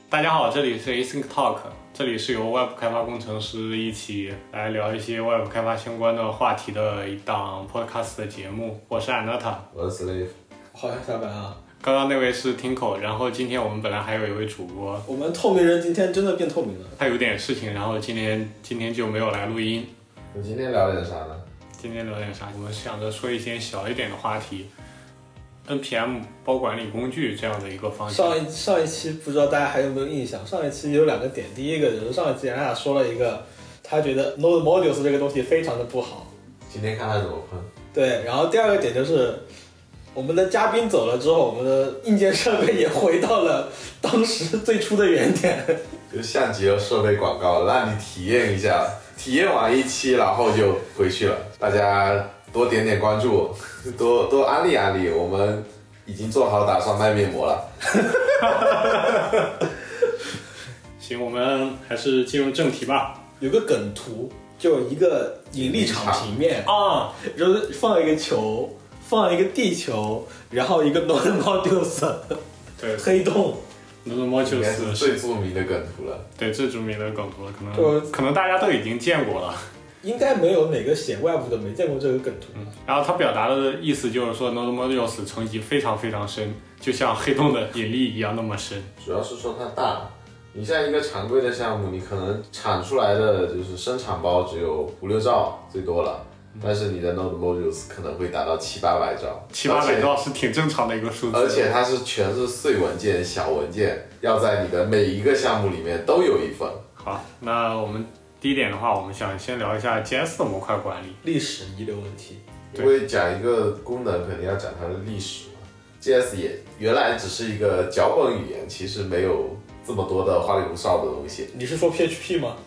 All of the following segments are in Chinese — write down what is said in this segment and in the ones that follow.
大家好，这里是 Async Talk， 这里是由 Web 开发工程师一起来聊一些 Web 开发相关的话题的一档 Podcast 的节目。我是 Anata， 我是 Slave， 好像下班啊。 刚刚那位是 Tinko， 然后今天我们本来还有一位主播， 我们透明人今天真的变透明了。 他有点事情，然后今天就没有来录音。 我今天聊点啥呢？ 今天聊点啥？我们想着说一些小一点的话题。NPM 包管理工具这样的一个方向。 上一期不知道大家还有没有印象？上一期有两个点，第一个就是上一期俺俩说了一个，他觉得 Node Modules 这个东西非常的不好。 今天看他怎么喷。 对，然后第二个点就是我们的嘉宾走了之后，我们的硬件设备也回到了当时最初的原点。 就相机和设备广告，让你体验一下，体验完一期然后就回去了。大家多点点关注，多安利安利，我们已经做好打算卖面膜了。 行，我们还是进入正题吧。 有个梗图，就一个引力场平面啊，然后放一个球，放一个地球，然后一个 Node Modules， 对， 黑洞。 Node Modules 是最著名的梗图了。 对，最著名的梗图了，可能大家都已经见过了。 应该没有哪个写 Web 的没见过这个梗图。 然后他表达的意思就是说 Node Modules 层级非常非常深，就像黑洞的引力一样那么深。 主要是说它大。你像一个常规的项目，你可能产出来的就是生产包只有5-6兆最多了，但是你的 Node Modules 可能会达到700-800兆。 700-800兆是挺正常的一个数字。 而且它是全是碎文件、小文件，要在你的每一个项目里面都有一份。 好，那我们第一点的话，我们想先聊一下 JS 的模块管理历史遗留问题。 因为讲一个功能，肯定要讲它的历史嘛。JS 也原来只是一个脚本语言，其实没有这么多的花里胡哨的东西。 你是说 PHP 吗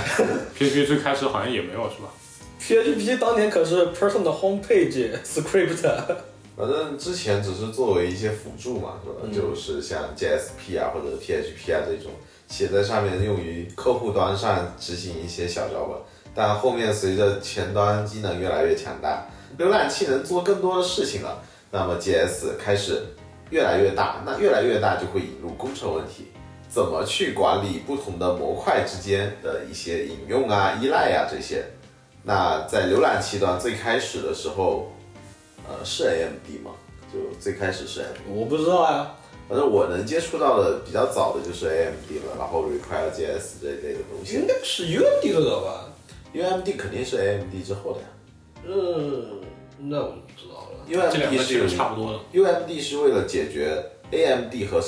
？PHP 最开始好像也没有，是吧 ？PHP 当年可是 Person 的 homepage script。 反正之前只是作为一些辅助嘛，是吧？就是像 JSP 啊或者 PHP 啊这种。写在上面用于客户端上执行一些小脚本，但后面随着前端机能越来越强大，浏览器能做更多的事情了，那么 JS 开始越来越大，那越来越大就会引入工程问题，怎么去管理不同的模块之间的一些引用啊、依赖啊这些。那在浏览器端最开始的时候，是 AMD 吗？就最开始是 AMD？ 我不知道呀。 反正我能接触到的比较早的就是 AMD 了，然后 Require.js 这一类的东西。 应该是 UMD 的吧 ？UMD 肯定是 AMD 之后的呀。 那我不知道了。 UMD 是差不多的。 UMD 是为了解决 AMD 和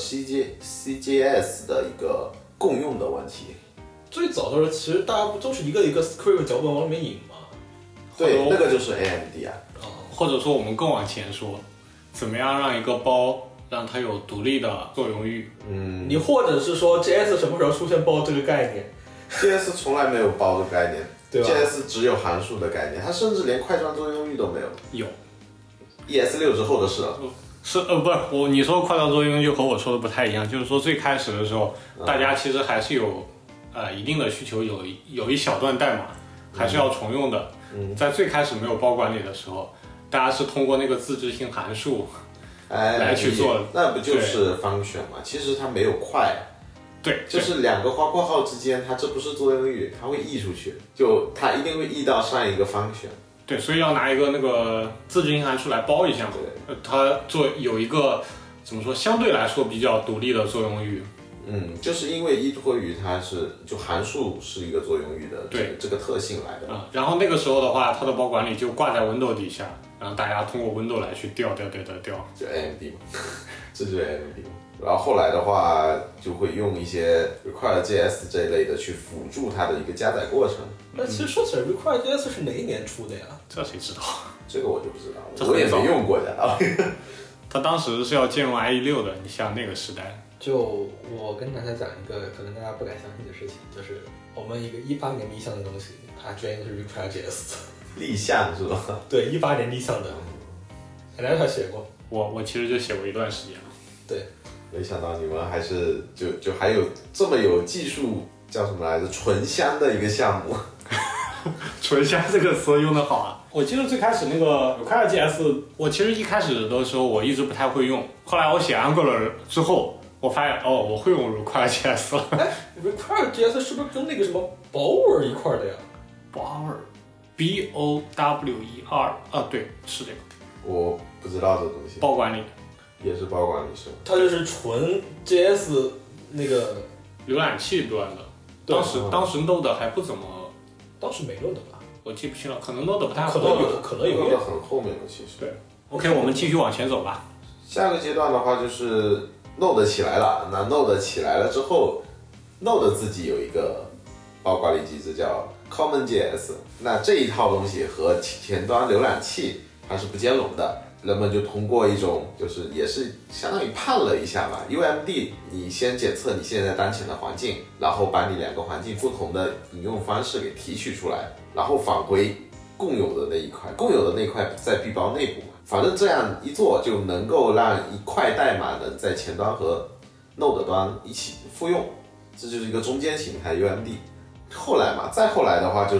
CJS 的一个共用的问题。 最早的时候，其实大家不都是一个一个 script 脚本往里面引吗？ 对，那个就是 AMD 啊。 或者说我们更往前说，怎么样让一个包让它有独立的作用域。 你或者是说 JS 什么时候出现包这个概念 ？JS 从来没有包的概念， 对吧 ？JS 只有函数的概念，它甚至连块状作用域都没有。 有 ES6 之后的事了。 是不是你说块状作用域和我说的不太一样，就是说最开始的时候，大家其实还是有一定的需求，有一小段代码还是要重用的。在最开始没有包管理的时候，大家是通过那个自制性函数。来去做， 那不就是 function 吗？其实它没有块， 对， 就是两个花括号之间，它这不是作用域，它会溢出去，就它一定会溢到上一个 function。 对，所以要拿一个那个自制性函数来包一下嘛，它有一个怎么说，相对来说比较独立的作用域。 就是因为依托于它是就函数是一个作用域的这个特性来的。 然后那个时候的话，它的包管理就挂在 Windows 底下。然后大家通过 Windows 来去调， 就 AMD 嘛，这就是 AMD 嘛。然后后来的话，就会用一些 Require.js 这一类的去辅助它的一个加载过程。 那其实说起来 Require.js 是哪一年出的呀？ 这谁知道？ 这个我就不知道了，我也没用过的。 它当时是要兼容 IE6的，你像那个时代。 就我跟大家讲一个可能大家不敢相信的事情，就是我们一个18年立项的东西，它居然是 Require.js 的。 立项是吧？ 对，18年立项的，来他写过。 我其实就写过一段时间了。 对， 没想到你们还是就还有这么有技术叫什么来着？醇香的一个项目。 醇香这个词用得好啊！我记得最开始那个 Require.js， 我其实一开始的时候我一直不太会用，后来我写 Angular 之后， 我发现我会用 Require.js 了。 哎 ，Require.js 是不是跟那个什么 Bower 一块的呀 ？Bower BOWER 对，是这个。 我不知道这东西。 包管理也是包管理是吗？ 它就是纯 JS 那个浏览器端的。当时 Node 还不怎么， 当时没 Node 吧？ 我记不清了，可能 Node 不太可能有 ，Node 很后面的其实。 对 ，OK， 我们继续往前走吧。 下个阶段的话就是 Node 起来了，那 Node 起来了之后 ，Node 自己有一个包管理机制叫 CommonJS， 那这一套东西和前端浏览器它是不兼容的。人们就通过一种就是也是相当于判了一下嘛 ，UMD 你先检测你现在当前的环境，然后把你两个环境不同的引用方式给提取出来，然后返回共有的那一块，共有的那一块在 B 包内部嘛，反正这样一做就能够让一块代码能在前端和 Node 端一起复用，这就是一个中间形态 UMD。后来嘛，再后来的话就是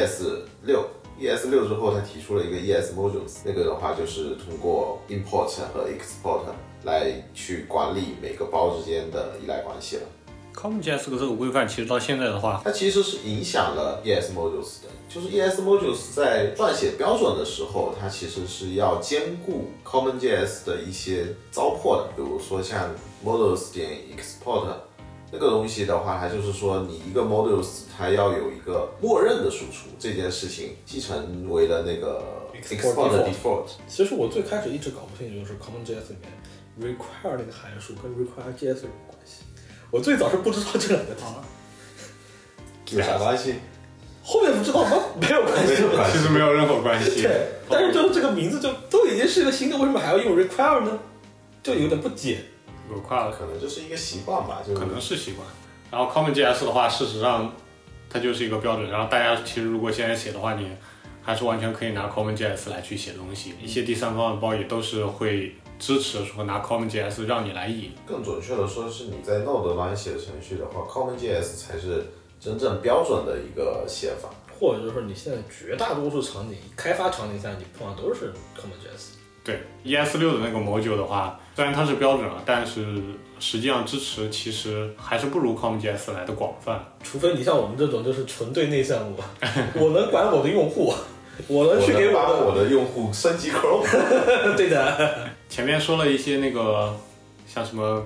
ES6。ES6 之后，它提出了一个 ES Modules， 那个的话就是通过 import 和 export 来去管理每个包之间的依赖关系了。 CommonJS 的这个规范，其实到现在的话， 它其实是影响了 ES Modules 的。就是 ES Modules 在撰写标准的时候，它其实是要兼顾 CommonJS 的一些糟粕的，比如说像 Modules 点 export。那个东西的话，它就是说你一个 modules 它要有一个默认的输出，这件事情继承为了那个 export 的 default。 其实我最开始一直搞不清楚，就是 CommonJS 里面 require 那个函数跟 Require.js 有什么关系。我最早是不知道这两个字， 有啥关系？ 后面不知道吗？没有关系， 其实没有任何关系。 对，但是就是这个名字就都已经是个新的，为什么还要用 require 呢？就有点不解。 Require 可能就是一个习惯吧，就可能是习惯。然后 CommonJS 的话，事实上它就是一个标准。然后大家其实如果现在写的话，你还是完全可以拿 CommonJS 来去写东西。一些第三方的包也都是会支持说拿 CommonJS 让你来引。 更准确的说，是你在 Node 端写的程序的话 ，CommonJS 才是真正标准的一个写法。 或者就是说你现在绝大多数场景开发场景下，你碰到都是 CommonJS。 对 ES6 的那个 module 的话，虽然它是标准了，但是实际上支持其实还是不如 CommonJS 来的广泛。 除非你像我们这种就是纯对内项目，我能管我的用户，我能去给把我的用户升级 Chrome。 对的。 前面说了一些那个像什么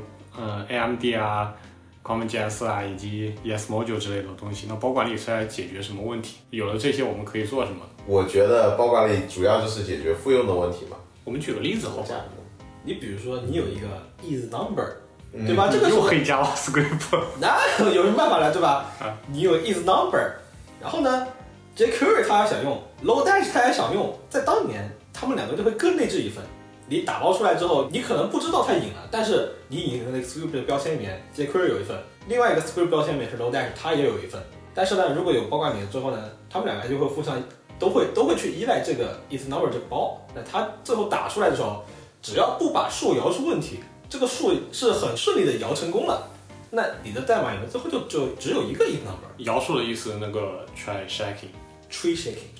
AMD 啊、CommonJS 啊以及 ES module 之类的东西，那包管理是来解决什么问题？有了这些，我们可以做什么？ 我觉得包管理主要就是解决复用的问题嘛。 我们举个例子好吧？ 你比如说，你有一个 is number，对吧？这个又黑 JavaScript， 那有什么办法了，对吧？你有 is number， 然后呢 jQuery 它也想用 ，Lodash 它也想用，在当年他们两个就会各内置一份。你打包出来之后，你可能不知道它引了，但是你引的那个 script 的标签里面 jQuery 有一份，另外一个 script 标签里面是 Lodash 它也有一份。但是呢，如果有包管理之后呢，他们两个就会互相。都会去依赖这个 is number 这个包，那它最后打出来的时候，只要不把数摇出问题，这个数是很顺利的摇成功了，那你的代码里面最后就只有一个 is number。 摇数的意思，那个 tree shaking。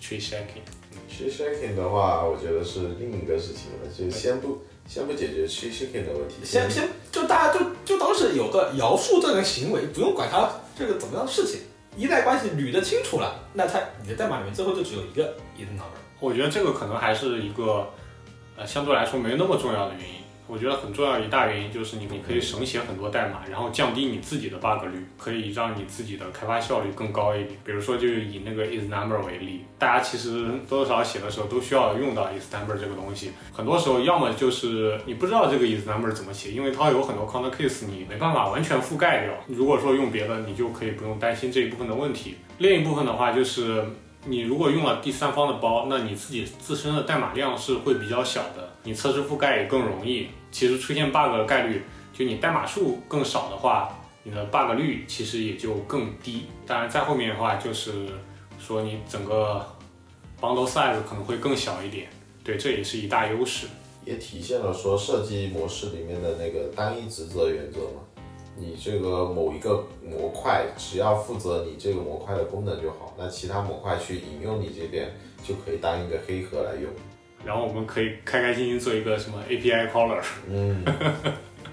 tree shaking 的话，我觉得是另一个事情了，就先不解决 tree shaking 的问题， 先就大家就当是有个摇数这个行为，不用管它这个怎么样的事情。依赖关系捋得清楚了，那你的代码里面最后就只有一个 is number。 我觉得这个可能还是一个相对来说没那么重要的原因。我觉得很重要一大原因就是你可以省写很多代码，然后降低你自己的 bug 率，可以让你自己的开发效率更高一点。比如说，就以那个 is number 为例，大家其实多少写的时候都需要用到 is number 这个东西。很多时候，要么就是你不知道这个 is number 怎么写，因为它有很多 corner case 你没办法完全覆盖掉。如果说用别的，你就可以不用担心这一部分的问题。另一部分的话就是，你如果用了第三方的包，那你自己自身的代码量是会比较小的，你测试覆盖也更容易。其实出现 bug 的概率，就你代码数更少的话，你的 bug 率其实也就更低。当然，在后面的话就是说你整个 bundle size 可能会更小一点，对，这也是一大优势。 也体现了说设计模式里面的那个单一职责原则嘛。你这个某一个模块只要负责你这个模块的功能就好，那其他模块去引用你这边就可以当一个黑盒来用。 然后我们可以开开心心做一个什么 API caller。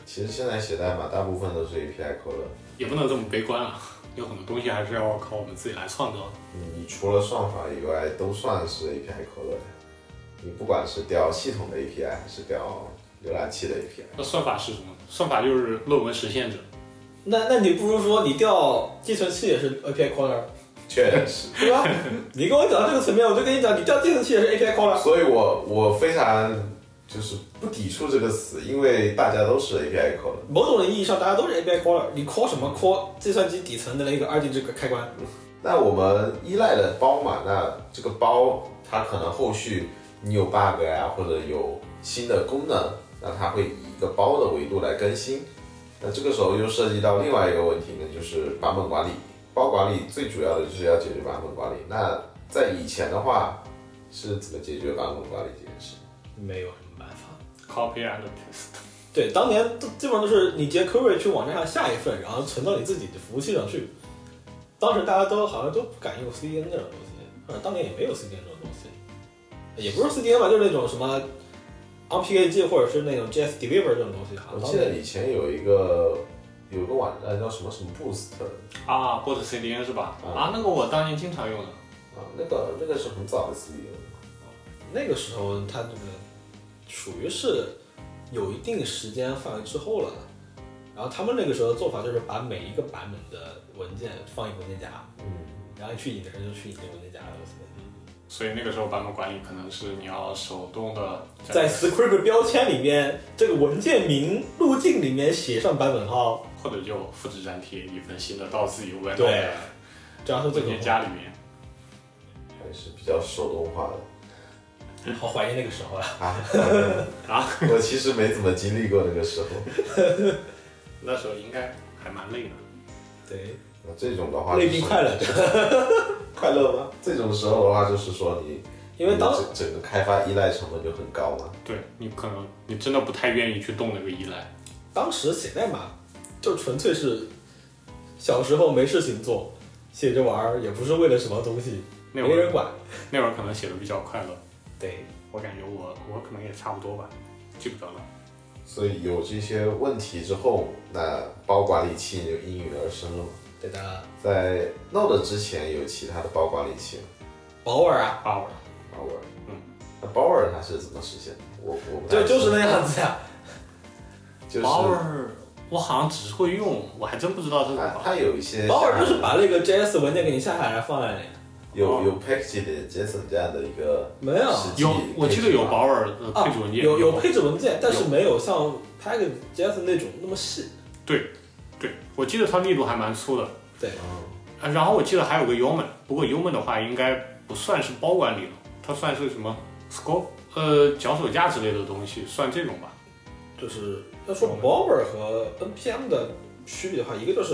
其实现在写代码大部分都是 API call， 也不能这么悲观啊，有很多东西还是要靠我们自己来创造的。 你除了算法以外，都算是 API call 的。你不管是调系统的 API， 还是调浏览器的 API。 那算法是什么？算法就是论文实现者。 那你不如说你调计算器也是 API caller， 确实， 对吧？你跟我讲这个层面，我就跟你讲，你调计算器也是 API caller。 所以我非常就是不抵触这个词，因为大家都是 API call 的。 某种意义上，大家都是 API caller。你 call 什么 call 计算机底层的那个2D 这个开关。 那我们依赖的包嘛，那这个包它可能后续你有 bug 呀，或者有新的功能，那它会以一个包的维度来更新。那这个时候又涉及到另外一个问题呢，就是版本管理。包管理最主要的就是要解决版本管理。那在以前的话，是怎么解决版本管理这件事？ 没有什么办法。 Copy and paste。 对，当年基本上都是你接 query 去网站上下一份，然后存到你自己的服务器上去。当时大家都好像都不敢用 CDN 这种东西，当年也没有 CDN 这种东西，也不是 CDN 吧，就是那种什么 RPKG 或者是那种 JS Deliver 这种东西。 我记得以前有一个网站叫什么 Boost 啊，Boost CDN 是吧？啊，那个我当年经常用的。 啊，那个是很早的 CDN。 那个时候它这个属于是有一定时间范围之后了。然后他们那个时候的做法就是把每一个版本的文件放一个文件夹，然后去引的时候就去引这个文件夹的。 所以那个时候版本管理可能是你要手动的在 script 标签里面，这个文件名路径里面写上版本号， 或者就复制粘贴一份新的到自己文档对，这样是最文件夹里面， 还是比较手动化的。 好怀念那个时候啊！我其实没怎么经历过那个时候。 那时候应该还蛮累的。 对， 那这种的话、 累并快乐着。 快乐吗？这种时候的话，就是说你， 因为整个开发依赖成本就很高嘛。 对，你可能你真的不太愿意去动那个依赖。 当时写代码就纯粹是小时候没事情做，写着玩儿，也不是为了什么东西，没人管。 那会儿可能写的比较快乐。 对， 我感觉我可能也差不多吧，记不得了。 所以有这些问题之后，那包管理器就应运而生了嘛。 对的。 在 Node 之前有其他的包管理器吗？ Bower 啊 ，Bower，那 Bower 它是怎么实现的？我就是那样子呀。 就是 Bower， 我好像只会用，我还真不知道这个。 它有一些 Bower 就是把那个 JS 文件给你下下来放在那里。 有 package 的 JSON 这样的一个没有我记得有 Bower 的配置文件， 有配置文件，但是没有像 package JSON 那种那么细。 对，我记得它力度还蛮粗的。 对， 然后我记得还有个 Yeoman， 不过 Yeoman 的话应该不算是包管理了，它算是什么 scope， 脚手架之类的东西，算这种吧。 就是要说 Bower 和 NPM 的区别的话，一个就是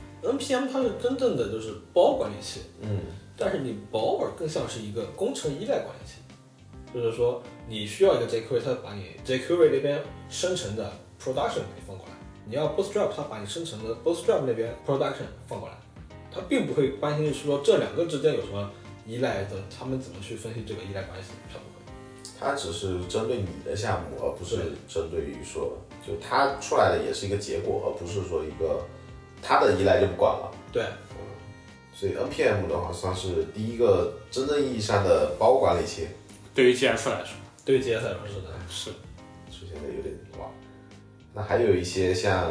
NPM 它是真正的就是包管理器，但是你 Bower 更像是一个工程依赖管理器，就是说你需要一个 jQuery， 它把你 jQuery 那边生成的 production 给放过来，你要 Bootstrap， 它把你生成的 Bootstrap 那边 production 放过来，它并不会关心说这两个之间有什么依赖的，他们怎么去分析这个依赖关系，它不会。 它只是针对你的项目，而不是针对于说，就它出来的也是一个结果，而不是说一个它的依赖就不管了。 对， 所以 NPM 的话算是第一个真正意义上的包管理器。 对于 GS 来说， 对于 GS 来说是出现的有点晚。那还有一些像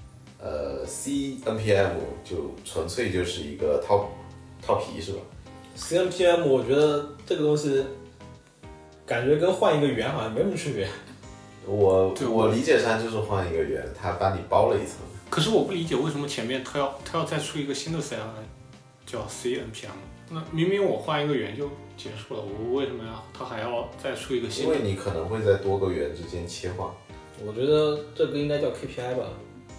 C NPM 就纯粹就是一个套皮是吧 ？C NPM 我觉得这个东西感觉跟换一个圆好像没什么区别。 我理解上就是换一个圆，它帮你包了一层。 可是我不理解为什么前面它要再出一个新的 CLI 叫 C NPM， 那明明我换一个圆就结束了，我为什么它还要再出一个新的？ 因为你可能会在多个圆之间切换。 我觉得这个应该叫 KPI 吧。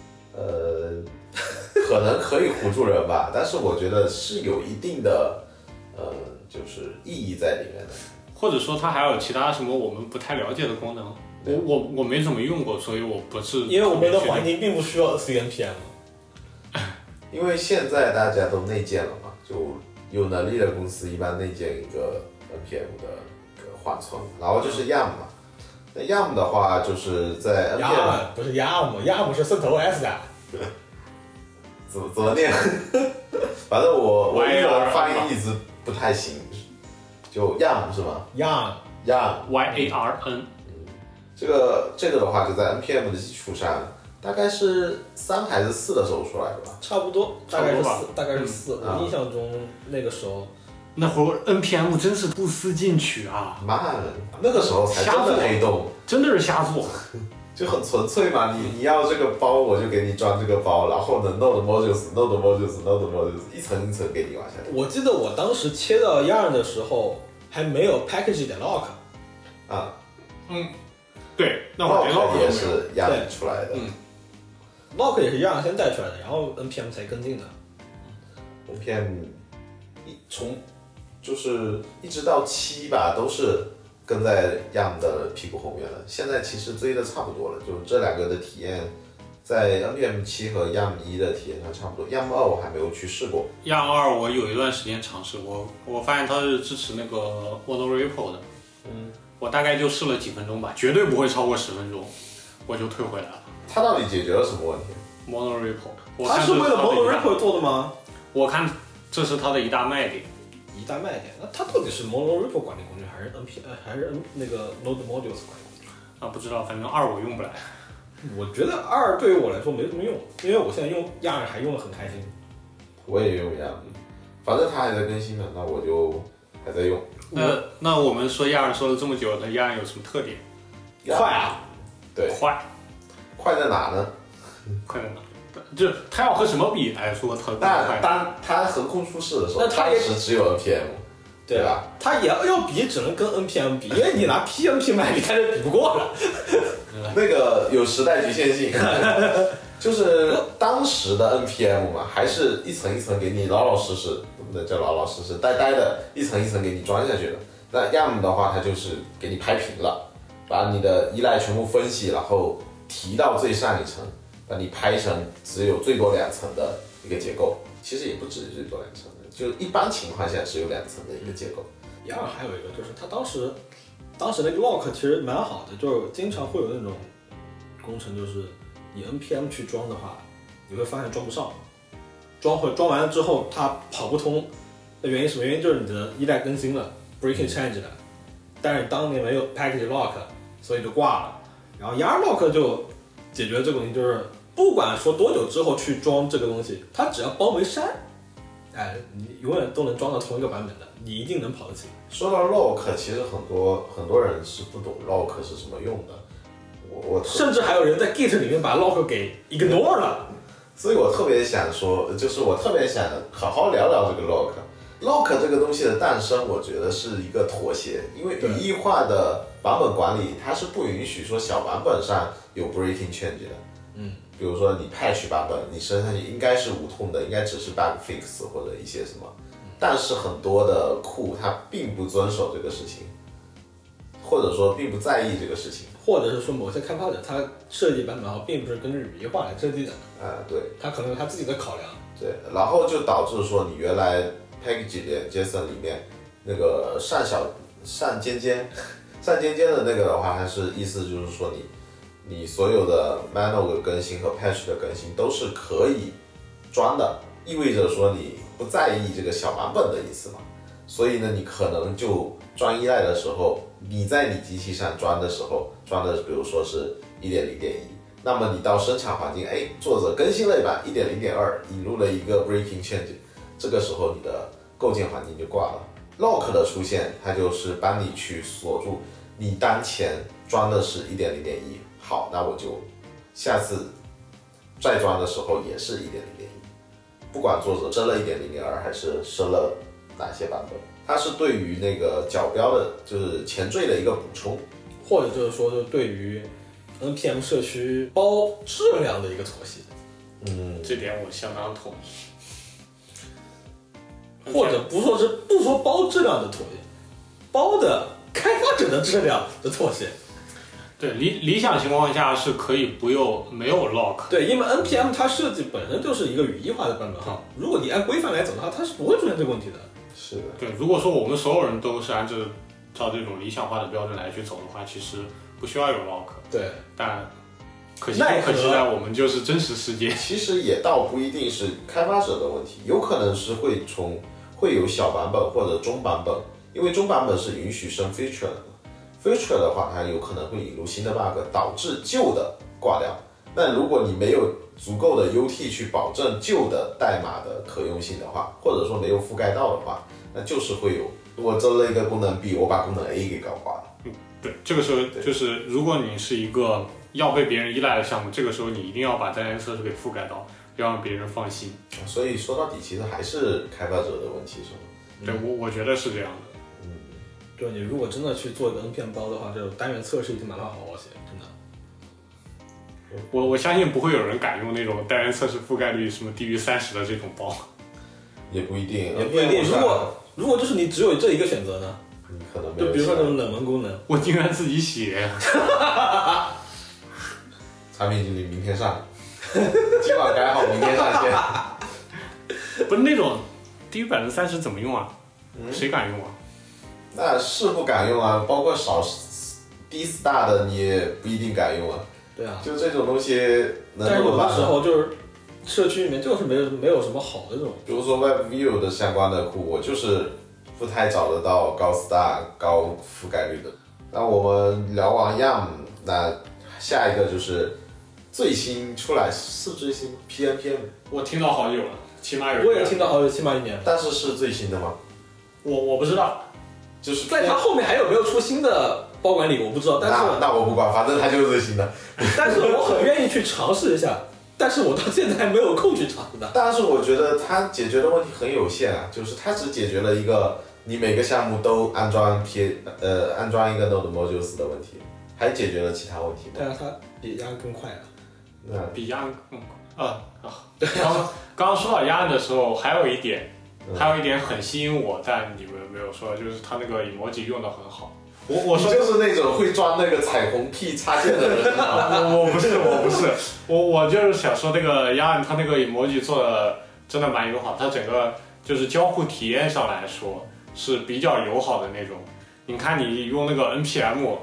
可能可以唬住人吧，但是我觉得是有一定的就是意义在里面的。 或者说它还有其他什么我们不太了解的功能，我没怎么用过，所以我不是。 因为我们的环境并不需要 C NPM。 因为现在大家都内建了嘛，就有能力的公司一般内建一个 NPM 的缓存，然后就是 YAM 嘛。 那 YARM 的话，就是在 NPM 不是 YARM 是CentOS 的。 怎么念？反正我英文发音一直不太行，就 YARM 是吗 ？YARM YARN。 这个的话就在 NPM 的基础上，大概是3还是4的时候出来的吧？ 差不多，大概是4。我印象中那个时候， 那会儿 NPM 真是不思进取啊！ 慢，那个时候才真的黑洞， 真的是瞎做。 就很纯粹嘛，你要这个包，我就给你装这个包，然后呢 ，node modules，一层一层给你往下。 我记得我当时切到 YARN 的时候，还没有 package.lock。 对，那会儿 lock 也是 YARN 出来的。 lock 也是 YARN 先带出来的，然后 NPM 才跟进的。 NPM 从就是一直到7吧，都是跟在 YARN 的屁股后面了。现在其实追的差不多了，就这2个的体验，在 NPM 7和 YARN 1的体验上差不多。YARN 2我还没有去试过。 YARN 2我有一段时间尝试过，我发现它是支持那个 monorepo 的。我大概就试了几分钟吧，绝对不会超过10分钟，我就退回来了。 它到底解决了什么问题 ？monorepo， 它是为了 monorepo 做的吗？ 我看这是它的一大卖点。 一大卖点，那它到底是 monorepo 管理工具，还是 那个 node modules 管理工具？ 不知道，反正2我用不来。 我觉得2对于我来说没什么用，因为我现在用 YARN 还用得很开心。 我也用 YARN，反正它还在更新呢，那我就还在用。 那我们说 YARN 说了这么久，那 YARN 有什么特点？ 快啊！ 对，快在哪呢？ 快在哪？就它要和什么比来说它快？ 当它横空出世的时候，当时只有 NPM， 对吧？ 它也要比，只能跟 NPM 比，因为你拿 PNP 卖，你看就比不过了。 那个有时代局限性，就是当时的 NPM 嘛，还是一层一层给你老老实实，不能叫老老实实，呆呆的，一层一层给你装下去的。那 YARN 的话，它就是给你拍平了，把你的依赖全部分析，然后提到最上一层，把你拍成只有最多2层的一个结构。其实也不止最多2层的，就一般情况下只有2层的一个结构。 YARN 还有一个就是它当时那个 lock 其实蛮好的，就是经常会有那种工程，就是你 NPM 去装的话，你会发现装不上，装完了之后它跑不通的原因什么原因？就是你的依赖更新了 breaking change 了，但是当年没有 package lock， 所以就挂了。然后 YARN lock 就解决了这个问题，就是不管说多久之后去装这个东西，它只要包没删，你永远都能装到同一个版本的，你一定能跑得起。 说到 lock， 其实很多人是不懂 lock 是什么用的。我甚至还有人在 Git 里面把 lock 给 ignore 了。 所以我特别想说，就是我特别想好好聊聊这个 lock 这个东西的诞生，我觉得是一个妥协，因为语义化的版本管理它是不允许说小版本上有 breaking change 的。比如说你 patch 版本，你升上去应该是无痛的，应该只是 bug fix 或者一些什么，但是很多的库它并不遵守这个事情，或者说并不在意这个事情， 或者是说某些开发者他设计版本号并不是根据语义化来设计的， 对， 他可能有他自己的考量， 对，然后就导致说你原来 package.json 里面那个上尖尖的那个的话，它是意思就是说你所有的 manual 的更新和 patch 的更新都是可以装的，意味着说你不在意这个小版本的意思嘛，所以呢，你可能就装依赖的时候，你在你机器上装的时候，装的比如说是 1.0.1， 那么你到生产环境，作者更新了一版 1.0.2， 引入了一个 breaking change， 这个时候你的构建环境就挂了。lock 的出现，它就是帮你去锁住你当前装的是 1.0.1， 好，那我就下次再装的时候也是 1.0.1， 不管作者升了 1.0.2 还是升了哪些版本，它是对于那个角标的就是前缀的一个补充， 或者就是说就对于 NPM 社区包质量的一个妥协。 这点我相当同意。 或者不说包质量的妥协，包的开发者的质量的妥协。 对，理想情况下是可以没有 lock。 对，因为 NPM 它设计本身就是一个语义化的版本号，如果你按规范来走的话，它是不会出现这个问题的。 是的。 对，如果说我们所有人都是照这种理想化的标准来去走的话，其实不需要有 lock。 对， 但可惜在我们就是真实世界。 其实也倒不一定是开发者的问题，有可能是会有小版本或者中版本，因为中版本是允许升 feature 的嘛 ，feature 的话它有可能会引入新的 bug， 导致旧的挂掉。那如果你没有足够的 UT 去保证旧的代码的可用性的话，或者说没有覆盖到的话，那就是会有我增了一个功能 B， 我把功能 A 给搞挂了。 对，这个时候就是如果你是一个要被别人依赖的项目，这个时候你一定要把单元测试给覆盖到，要让别人放心。 所以说到底，其实还是开发者的问题，是吗？ 对，我觉得是这样的。 就你如果真的去做一个 NPM 包的话，这种单元测试已经蛮好写，真的。 我相信不会有人敢用那种单元测试覆盖率什么低于30的这种包。 也不一定， 也不一定。如果就是你只有这一个选择呢？ 可能没有。 就比如说这种冷门功能， 我宁愿自己写。 产品经理明天上，今晚改好，明天上线。 不是那种低于30%怎么用啊？谁敢用啊？ 那是不敢用啊，包括低 star 的你也不一定敢用啊。 对啊， 就这种东西能但是有的时候就是社区里面就是没有什么好的这种， 比如说 WebView 的相关的库，我就是不太找得到高 star 高覆盖率的。那我们聊完 YAM， 那下一个就是最新出来是最新 PNPM， 我听到好久了，起码有。 我也听到好久，起码1年。 但是是最新的吗？ 我不知道， 就是在它后面还有没有出新的包管理我不知道，但是那我不管，反正它就是最新的。 但是我很愿意去尝试一下，但是我到现在还没有空去尝试的。 但是我觉得它解决的问题很有限啊，就是它只解决了一个你每个项目都安装一个 Node Modules 的问题，还解决了其他问题吗？ 但是它比Yarn更快啊。 那比Yarn更快。刚刚说到Yarn的时候，还有一点很吸引我，但你们没有说，就是它那个 emoji 用的很好。我说就是那种会装那个彩虹屁插件的人我不是，我就是想说那个Yarn它那个 emoji 做的真的蛮友好，它整个就是交互体验上来说是比较友好的那种。你看你用那个 npm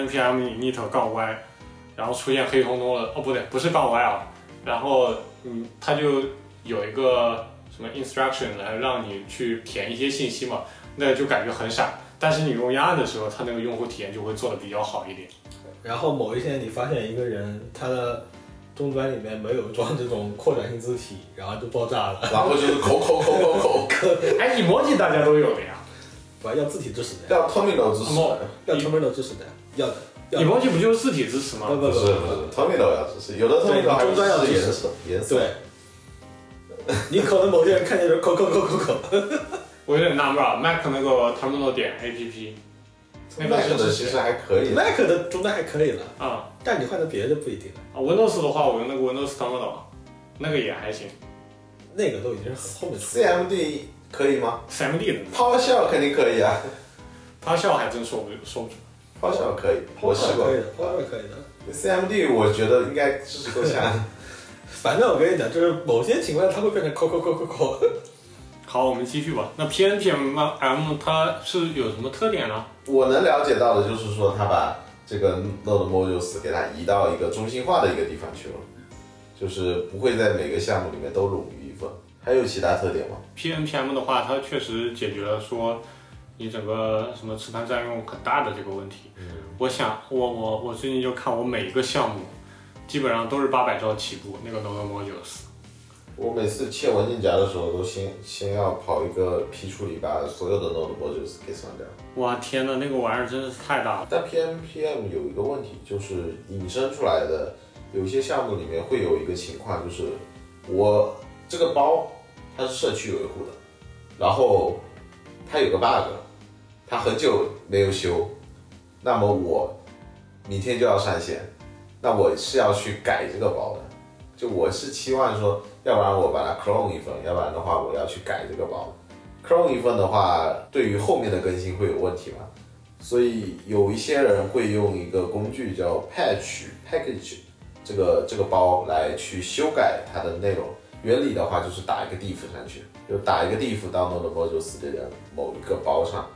init 杠 y， 然后出现黑彤彤的，不对，不是杠 y 啊，然后它就有一个什么 instruction 来让你去填一些信息嘛，那就感觉很闪。但是你用Yarn的时候，它那个用户体验就会做的比较好一点。 然后某一天你发现一个人他的终端里面没有装这种扩展性字体，然后就爆炸了。 然后就是口。 哎，emoji 大家都有的呀， 不要字体支持的， 要 Terminal 支持的， 要 Terminal 支持的，要的。 emoji 不就是字体支持吗？ 不是 Terminal 要支持，有的 Terminal 还终端要支支持颜色。 对，你可能某些人看见就扣。 我有点纳闷啊 ，Mac 那个 Terminal 点 APP， 那个 Mac 的其实还可以 ，Mac 的终端还可以了啊， 但你换成别的不一定了。 Windows 的话，我用那个 Windows Terminal， 那个也还行。 那个都已经是很后面出。 CMD 可以吗 ？CMD 的 PowerShell 肯定可以啊 ，PowerShell 还真说不准。 PowerShell 可以，我试过。 PowerShell 可以的。 CMD 我觉得应该支持够呛。 反正我跟你讲，就是某些情况它会变成扣。 好，我们继续吧。那 PNPM 它是有什么特点呢？ 我能了解到的就是说，它把这个 Node Modules 给它移到一个中心化的一个地方去了，就是不会在每个项目里面都冗余一份。还有其他特点吗 ？PNPM 的话，它确实解决了说你整个什么磁盘占用很大的这个问题。我想，我最近就看我每一个项目，基本上都是800兆起步那个 Node Modules。 我每次切文件夹的时候，都先要跑一个批处理，把所有的 Node Modules 给删掉。 哇天哪，那个玩意儿真是太大了。 但 PNPM 有一个问题，就是引申出来的，有些项目里面会有一个情况，就是我这个包它是社区维护的，然后它有个 bug， 它很久没有修，那么我明天就要上线，那我是要去改这个包的。就我是期望说，要不然我把它 clone 一份，要不然的话我要去改这个包。clone 一份的话，对于后面的更新会有问题嘛？所以有一些人会用一个工具叫 package 这个包来去修改它的内容。原理的话就是打一个 diff 上去，就打一个 diff 到 Node Modules 的某一个包上，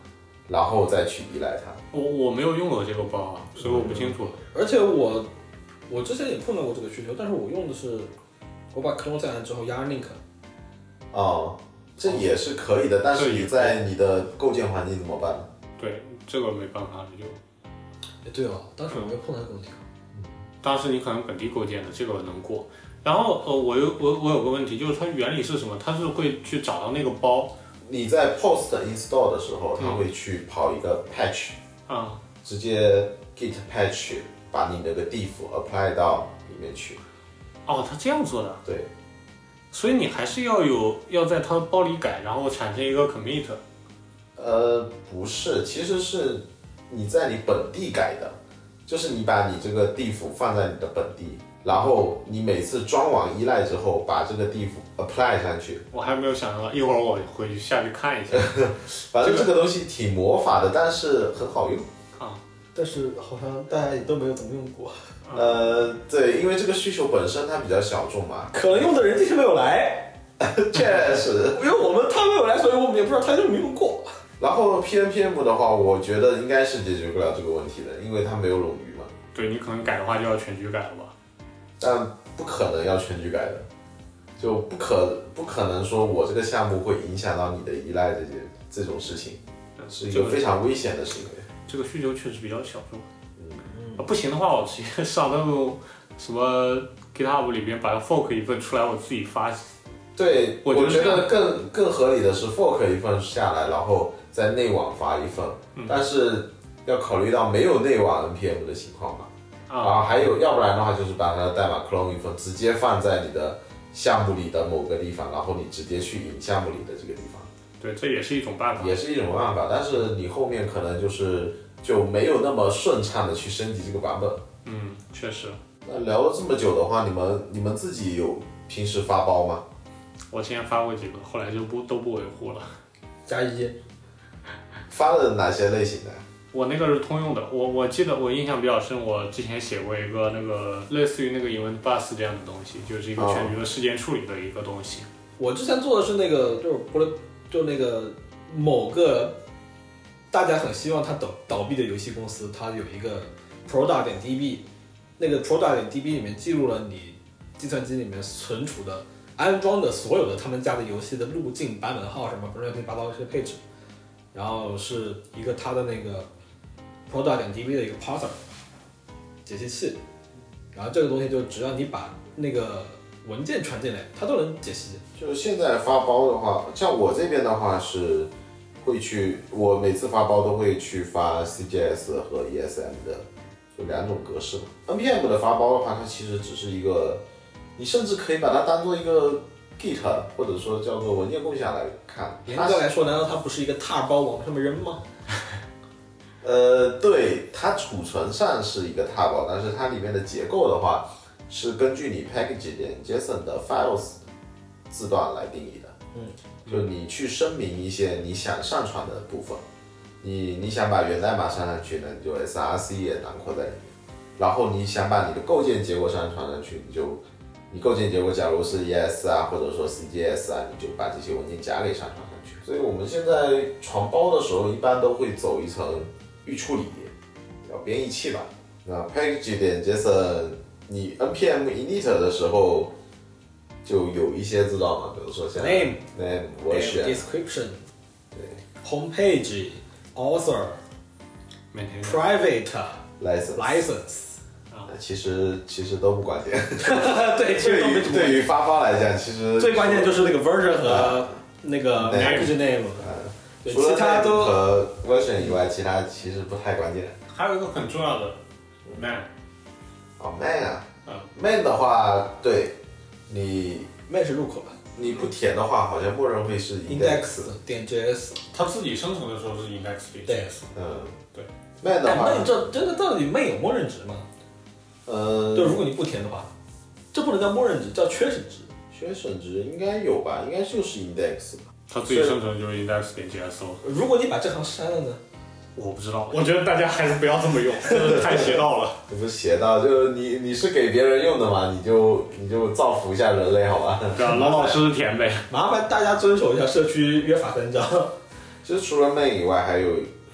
然后再去依赖它。 我没有用过这个包啊，所以我不清楚。 而且我之前也碰到过这个需求，但是我用的是我把 clone 下来之后压 link。 哦，这也是可以的，但是你在你的构建环境怎么办呢？ 对，这个没办法了就。 对哦，当时我没有碰到这个问题。 当时你可能本地构建的这个能过。然后我有个问题，就是它原理是什么？它是会去找到那个包。 你在 post install 的时候，它会去跑一个 patch，直接 git patch 把你那个 diff apply 到里面去。 哦，它这样做的。 对。 所以你还是要在它包里改，然后产生一个 commit。 不是，其实是你在你本地改的，就是你把你这个 diff 放在你的本地，然后你每次装网依赖之后，把这个 diff apply 上去。 我还没有想到，一会儿我回去下去看一下。 反正这个东西挺魔法的，但是很好用啊。 但是好像大家也都没有怎么用过。 对，因为这个需求本身它比较小众嘛， 可能用的人今天没有来。 确实， 因为他没有来，所以我们也不知道他有没有用过。 然后 PNPM 的话，我觉得应该是解决不了这个问题的，因为它没有冗余嘛。 对，你可能改的话就要全局改了吧？ 但不可能要全局改的，就不可能说我这个项目会影响到你的依赖这种事情，是一个非常危险的行为。 这个需求确实比较小众。不行的话，我直接上那种什么 GitHub 里边把 fork 一份出来，我自己发。 对，我觉得更合理的是 fork 一份下来，然后在内网发一份，但是要考虑到没有内网 npm 的情况嘛，还有要不然的话就是把它的代码 clone 一份，直接放在你的项目里的某个地方，然后你直接去引项目里的这个地方。 对，这也是一种办法， 也是一种办法，但是你后面可能就没有那么顺畅的去升级这个版本。 确实。 那聊了这么久的话，你们自己有平时发包吗？ 我之前发过几个，后来就都不维护了。 +1。 发了哪些类型的？ 我那个是通用的，我记得我印象比较深，我之前写过一个那个类似于那个 event bus 这样的东西，就是一个全局的事件处理的一个东西。 我之前做的是那个，就那个某个大家很希望它倒闭的游戏公司，它有一个 product.db， 那个 product.db 里面记录了你计算机里面存储的安装的所有的他们家的游戏的路径、版本号什么乱七八糟这些配置，然后是一个它的那个 product.db 的一个 parser 解析器，然后这个东西就只要你把那个文件传进来，它都能解析。 就是现在发包的话，像我这边的话是会去，我每次发包都会去发 CJS 和 ESM 的，就两种格式嘛。NPM 的发包的话，它其实只是一个，你甚至可以把它当做一个 Git 或者说叫做文件共享来看。 严格来说，难道它不是一个踏包往上面扔吗？ 对，它储存上是一个踏包，但是它里面的结构的话，是根据你 package.json 的 files 字段来定义的。就你去声明一些你想上传的部分，你想把源代码上上去呢，你就 src 也囊括在里面。然后你想把你的构建结果上传上去，你构建结果假如是 ES 啊，或者说 CJS 啊，你就把这些文件夹给上传上去。所以我们现在传包的时候，一般都会走一层预处理，叫编译器吧。那 package.json 你 npm init 的时候就有一些知道吗？比如说像 name 我选 description， 对 homepage author private license， 其实都不关键。 对，其实都没什么。 对于发包来讲，其实最关键就是那个 version 和那个 package name。 除了 name 和 version 以外，其他其实不太关键。 还有一个很重要的 man。 man 啊，man 的话，对你 man 是入口吧？ 你不填的话，好像默认会是 index.js， 它自己生成的时候是 index.js。对。 man 的话， 真的到底 man 有默认值吗？就如果你不填的话，这不能叫默认值，叫缺省值。 缺省值应该有吧？应该就是 index 吧。 它自己生成就是 index.js 了。 如果你把这行删了呢？ 我不知道，我觉得大家还是不要这么用，这太邪道了。 这不是邪道，就是你是给别人用的嘛，你就造福一下人类好吧？ 对啊，老实填呗。 麻烦大家遵守一下社区约法三章。 其实除了 man 以外，还有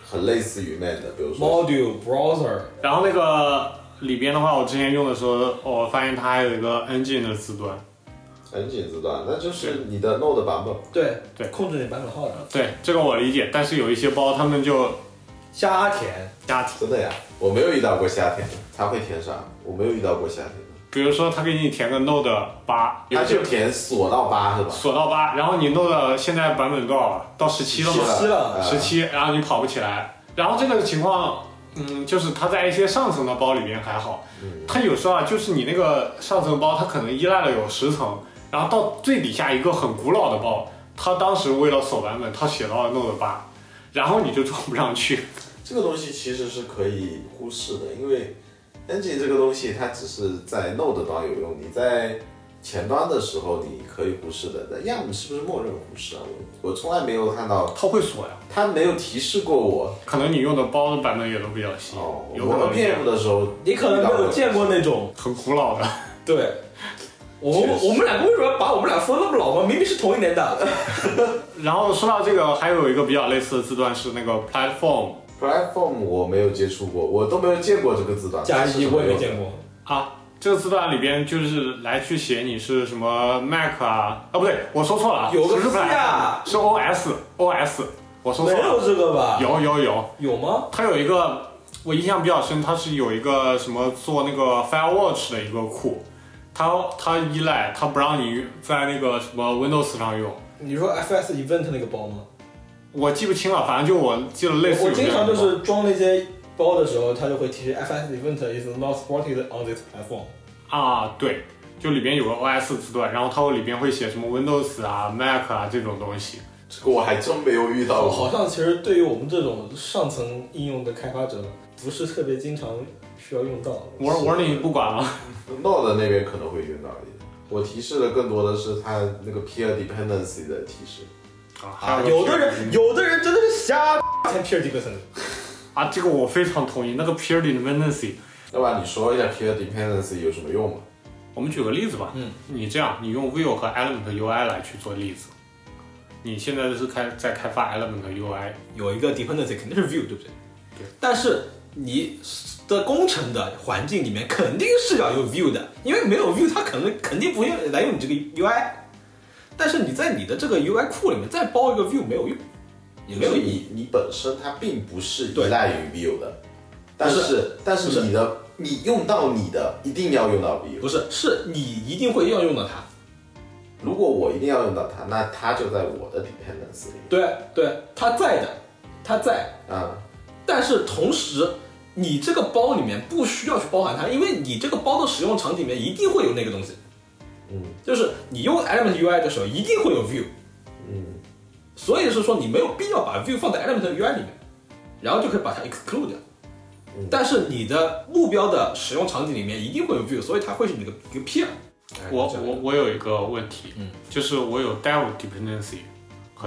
很类似于 main 的，比如说 module browser。 然后那个里边的话，我之前用的时候，我发现它还有一个 engine 的字端。 engine 字端，那就是你的 Node 版本。 对，控制你版本号的。 对，这个我理解，但是有一些包他们就瞎填。 真的呀，我没有遇到过瞎填的，他会填啥？我没有遇到过瞎填的。 比如说他给你填个 Node 8， 他就填锁到8是吧？ 锁到8，然后你 Node 现在版本多少了？到17了吗？17，然后你跑不起来。然后这个情况，就是它在一些上层的包里面还好，它有时候啊，就是你那个上层包，它可能依赖了有10层，然后到最底下一个很古老的包，它当时为了锁版本，它写到了 Node 8，然后你就装不上去。 这个东西其实是可以忽视的，因为 engine 这个东西它只是在 Node 端有用，你在前端的时候你可以忽视的。但 YAM 是不是默认忽视啊？我从来没有看到， 它会锁呀， 它没有提示过我。 可能你用的包的版本也都比较新。有可能我们 PM 的时候， 你可能没有见过那种很古老的。 对。我们两个为什么把我们俩说那么老吗？明明是同一年的。 然后说到这个，还有一个比较类似的字段是那个 platform。platform 我没有接触过，我都没有见过这个字段。 加一我也没见过啊。这个字段里边就是来去写你是什么 Mac 啊，不对，我说错了， 有个字呀， 是 OS，我说错了。 没有这个吧？ 有吗？ 它有一个我印象比较深，它是有一个什么做那个 Firewatch 的一个库。它依赖，它不让你在那个什么 Windows 上用。 你说 FS Event 那个包吗？ 我记不清了，反正就我记得类似于。 我经常就是装那些包的时候，它就会提示 FS Event is not supported on this platform。 啊，对，就里边有个 OS 字段，然后它里边会写什么 Windows 啊、Mac 啊这种东西。 这个我还真没有遇到过。 好像其实对于我们这种上层应用的开发者，不是特别经常需要用到。 我你不管了。 Node 那边可能会用到一点。我提示的更多的是它那个 peer dependency 的提示。 有的人真的是瞎填 peer dependency。 啊，这个我非常同意。那个 peer dependency， 要不然你说一下 peer dependency 有什么用吗？ 我们举个例子吧。你这样，你用 Vue 和 Element UI 来去做例子。你现在是在开发 Element UI， 有一个 dependency 肯定是 Vue， 对不对？对。但是你的工程的环境里面肯定是要有 Vue 的，因为没有 Vue 它肯定不会来用你这个 UI。但是你在你的这个 UI 库里面再包一个 Vue 没有用，也没有意义。 你本身它并不是依赖于 Vue 的，但是你用到你的一定要用到 Vue， 不是，是你一定会要用到它。 如果我一定要用到它，那它就在我的 dependency 里。 对，它在的，它在啊。但是同时，你这个包里面不需要去包含它，因为你这个包的使用场景里面一定会有那个东西。就是你用 Element UI 的时候一定会有 Vue。所以是说你没有必要把 Vue 放在 Element UI 里面，然后就可以把它 exclude 掉。但是你的目标的使用场景里面一定会有 Vue， 所以它会是你的一个 peer。 我有一个问题，就是我有 dev dependency 和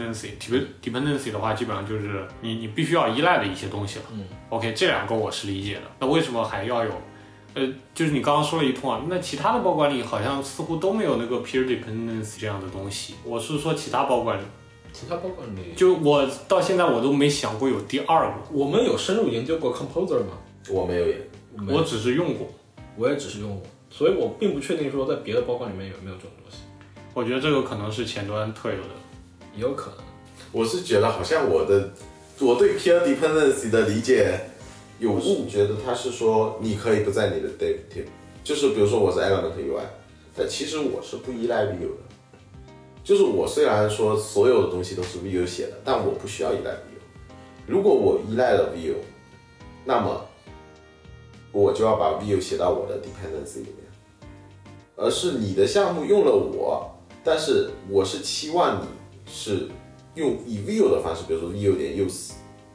dependency 的话，基本上就是你必须要依赖的一些东西了。OK， 这两个我是理解的。那为什么还要有？就是你刚刚说了一通啊，那其他的包管里好像似乎都没有那个 peer dependency 这样的东西。我是说其他包管里。 其他包管里， 就我到现在我都没想过有第二个。 我们有深入研究过 Composer 吗？ 我没有我只是用过， 我也只是用过，所以我并不确定说在别的包管里面有没有这种东西。 我觉得这个可能是前端特有的， 也有可能。 我是觉得好像我对 peer dependency 的理解有误，觉得它是说你可以不在你的 dev team， 就是比如说我是 Element UI， 但其实我是不依赖 Vue 的。就是我虽然说所有的东西都是 Vue 写的，但我不需要依赖 Vue。如果我依赖了 Vue， 那么我就要把 Vue 写到我的 dependency 里面。而是你的项目用了我，但是我是期望你是用以 Vue 的方式，比如说 Vue 点 use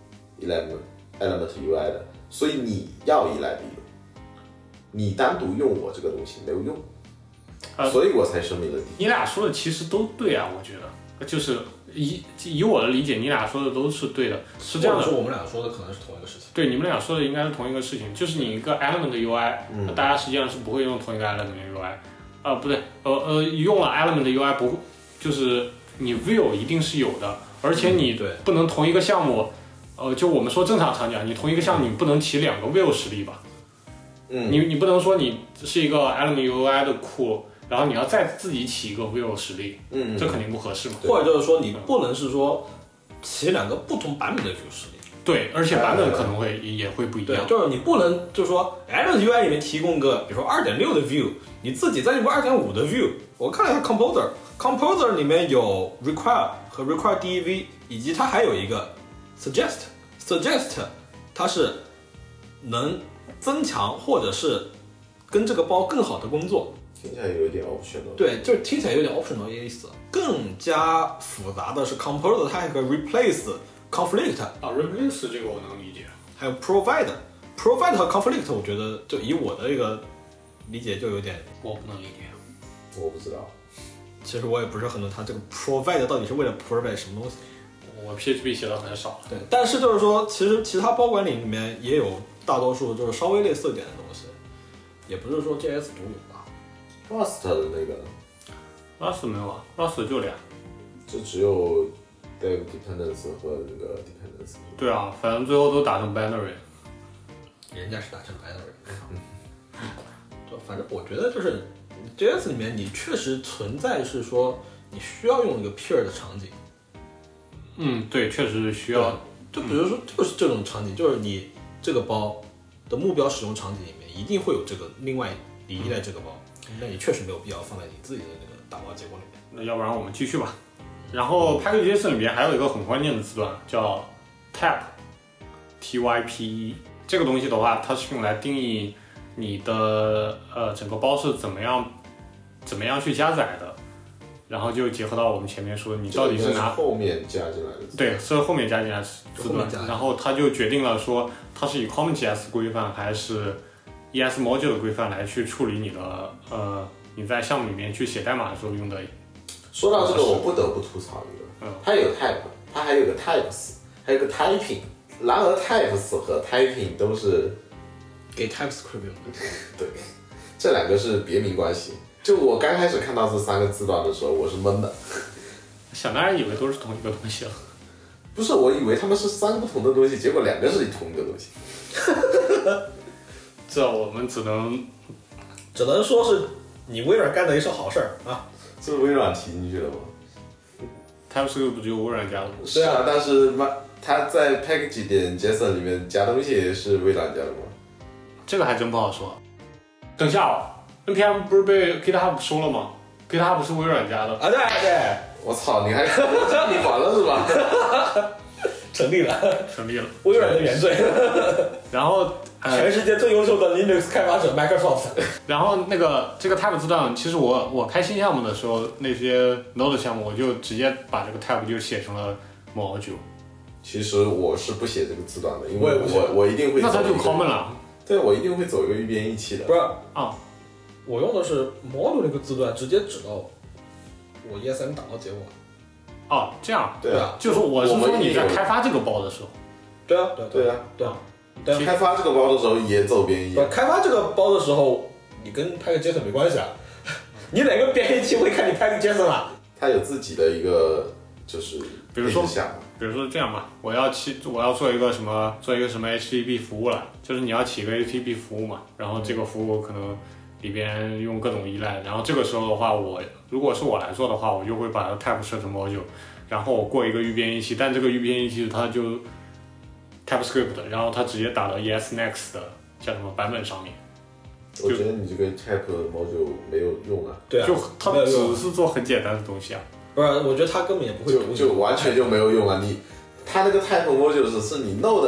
element UI 的，所以你要依赖 Vue， 你单独用我这个东西没有用。所以我才声明了。 你俩说的其实都对啊，我觉得就是以我的理解，你俩说的都是对的，是这样的。 或者说我们俩说的可能是同一个事情。 对，你们俩说的应该是同一个事情，就是你一个 Element UI，大家实际上是不会用同一个 Element UI，不对，用了 Element UI 不就是你 Vue 一定是有的，而且你不能同一个项目， 就我们说正常场景，你同一个项目你不能起2个 Vue 实例吧？你不能说你是一个 Element UI 的库，然后你要再自己起一个 Vue 实例，这肯定不合适嘛。 或者就是说你不能是说起2个不同版本的 Vue 实例。 对，而且版本可能也会不一样。 对，就是你不能就是说 Element UI 里面提供个比如说2.6的 Vue， 你自己再用个2.5的 Vue。我看了一下 Composer 里面有 Require 和 Require DEV， 以及它还有一个 Suggest， 它是能增强或者是跟这个包更好的工作。 听起来有点 optional。 对，就是听起来有点 optional 的意思。更加复杂的是 Composer， 它还有个 Replace、Conflict。 Replace 这个我能理解。 还有 Provide 和 Conflict， 我觉得就以我的这个理解就有点， 我不能理解。 我不知道。 其实我也不是很懂它这个 Provide 到底是为了 Provide 什么东西。 我 PHP 写的很少。 对，但是就是说，其实其他包管理里面也有大多数就是稍微类似一点的东西，也不是说 JS 独有吧。 Rust 的那个 Rust 没有啊 ，Rust 就2， 就只有 Dev Dependence 和那个 Dependence。 对啊，反正最后都打成 binary。 人家是打成 binary。就反正我觉得就是 JS 里面你确实存在是说你需要用一个 peer 的场景。 对，确实是需要。 就比如说就是这种场景，就是你这个包的目标使用场景里面一定会有这个另外你依赖这个包，那你确实没有必要放在你自己的那个打包结果里面。 那要不然我们继续吧。然后 Package.js 里面还有一个很关键的字段叫 type， 这个东西的话，它是用来定义你的整个包是怎么样去加载的，然后就结合到我们前面说，你到底是拿后面加进来的字， 对，是后面加进来的字段，然后它就决定了说它是以 CommonJS 规范还是 ES Module 的规范来去处理你的你在项目里面去写代码的时候用的。 说到这个，我不得不吐槽一个，它有 type， 它还有个 types， 还有个 typing。然而 types 和 typing 都是给 TypeScript 用的。 对，这2个是别名关系。就我刚开始看到这3个字段的时候，我是懵的。 想当然以为都是同一个东西了。 不是，我以为他们是3个不同的东西，结果2个是同一个东西。 这我们只能说是你微软干的一手好事儿啊。 这是微软提进去的吗？ TypeScript 不就微软加的吗？ 是啊，但是它在 Package.js 里面加东西也是微软加的吗？ 这个还真不好说。等一下，NPM 不是被 GitHub 收了吗？ GitHub 是微软加的啊，对。 我操，你还你还了是吧？ 成立了，微软的原罪。 然后全世界最优秀的 Linux 开发者 Microsoft。 然后这个 type 字段，其实我开新项目的时候，那些 Node 项目我就直接把这个 type 就写成了 module。 其实我是不写这个字段的，因为我一定会。 那它就 common 了。 对，我一定会走一个预编译器的。 不是啊，我用的是 module 那个字段，直接指到我 ESM 打包结果。 哦，这样。 对啊， 就是我是说你在开发这个包的时候。 对啊。 开发这个包的时候也走编译。 开发这个包的时候，你跟 Package.js 没关系啊。你哪个编译器会看你 Package.js 啊？ 它有自己的一个就是比如说这样吧，我要做一个什么 HTTP 服务了，就是你要起一个 HTTP 服务嘛，然后这个服务可能里边用各种依赖，然后这个时候的话，如果是我来做的话，我就会把 type 设成 module， 然后我过一个预编译器，但这个预编译器它就 TypeScript 的，然后它直接打到 ESNext 的叫什么版本上面。 我觉得你这个 type module 没有用啊。 对啊， 就它只是做很简单的东西啊。 不是，我觉得它根本也不会就完全就没有用啊！它那个 type module 是你 Node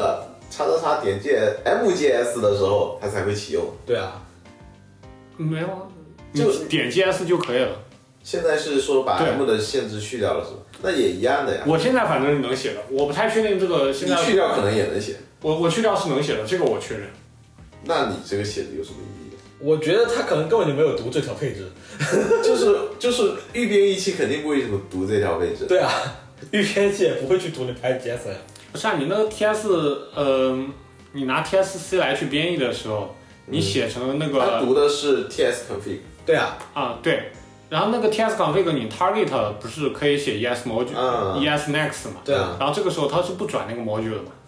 .mjs 的时候它才会启用。 对啊， 没有啊，就点 JS 就可以了。 现在是说把 M 的限制去掉了是吧？那也一样的呀。 我现在反正是能写的，我不太确定这个现在。 你去掉可能也能写。 我去掉是能写的，这个我确认。 那你这个写的有什么意义？ 我觉得他可能根本就没有读这条配置。 就是预编译器肯定不会读这条配置。 对啊，预编译器也不会去读那 Package.js 呀。 不是啊，你那个 TS，你拿 TSC 来去编译的时候，你写成那个。 它读的是 TS-config。 对啊。 对。然后那个 TS-config 你 target 不是可以写 ES module、ESNext 嘛？ 对啊。 然后这个时候它是不转那个 module 的嘛？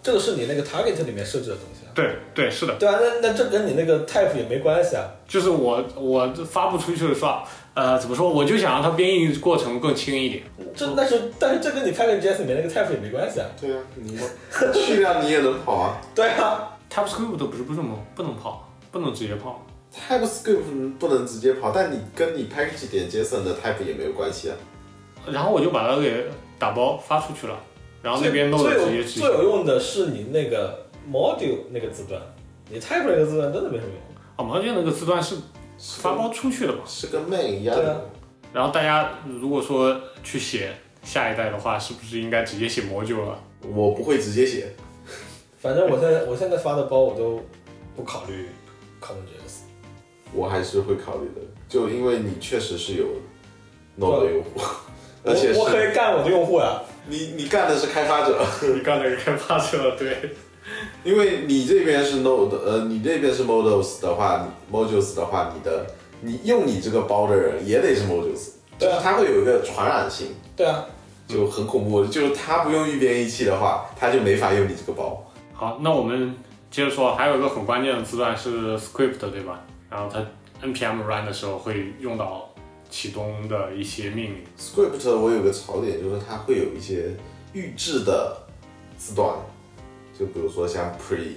这个是你那个 target 里面设置的东西啊。 对，是的。 对啊，那这跟你那个 type 也没关系啊。 就是我发不出去的时候，怎么说？我就想让它编译过程更轻一点。 但是这跟你 Package.js 里面那个 type 也没关系啊。 对啊，你去量你也能跑啊。 对啊 TypeScript 不能跑，不能直接跑。 TypeScript 不能直接跑，但你跟你 Package.json 的 type 也没有关系啊。 然后我就把它给打包发出去了，然后那边弄的直接执行。 最有用的是你那个 module 那个字段，你 type 那个字段真的没什么用。 module 那个字段是发包出去的嘛？ 是跟 main 一样的。 啊、 然后大家如果说去写下一代的话，是不是应该直接写 module 了？ 我不会直接写。 反正我现在发的包我都不考虑 Common.js。 我还是会考虑的，就因为你确实是有 Node 的用户，而且我可以干我的用户呀。 你干的是开发者， 你干的是开发者，对。 因为你这边是 Node，你这边是 Modules 的话你用你这个包的人也得是 Modules， 对啊， 它会有一个传染性， 对啊， 就很恐怖。就是他不用预编译器的话，他就没法用你这个包。 好，那我们接着说，还有一个很关键的字段是 script， 对吧？然后它 npm run 的时候会用到启动的一些命令。 Script 我有个槽点，就是它会有一些预制的字段，就比如说像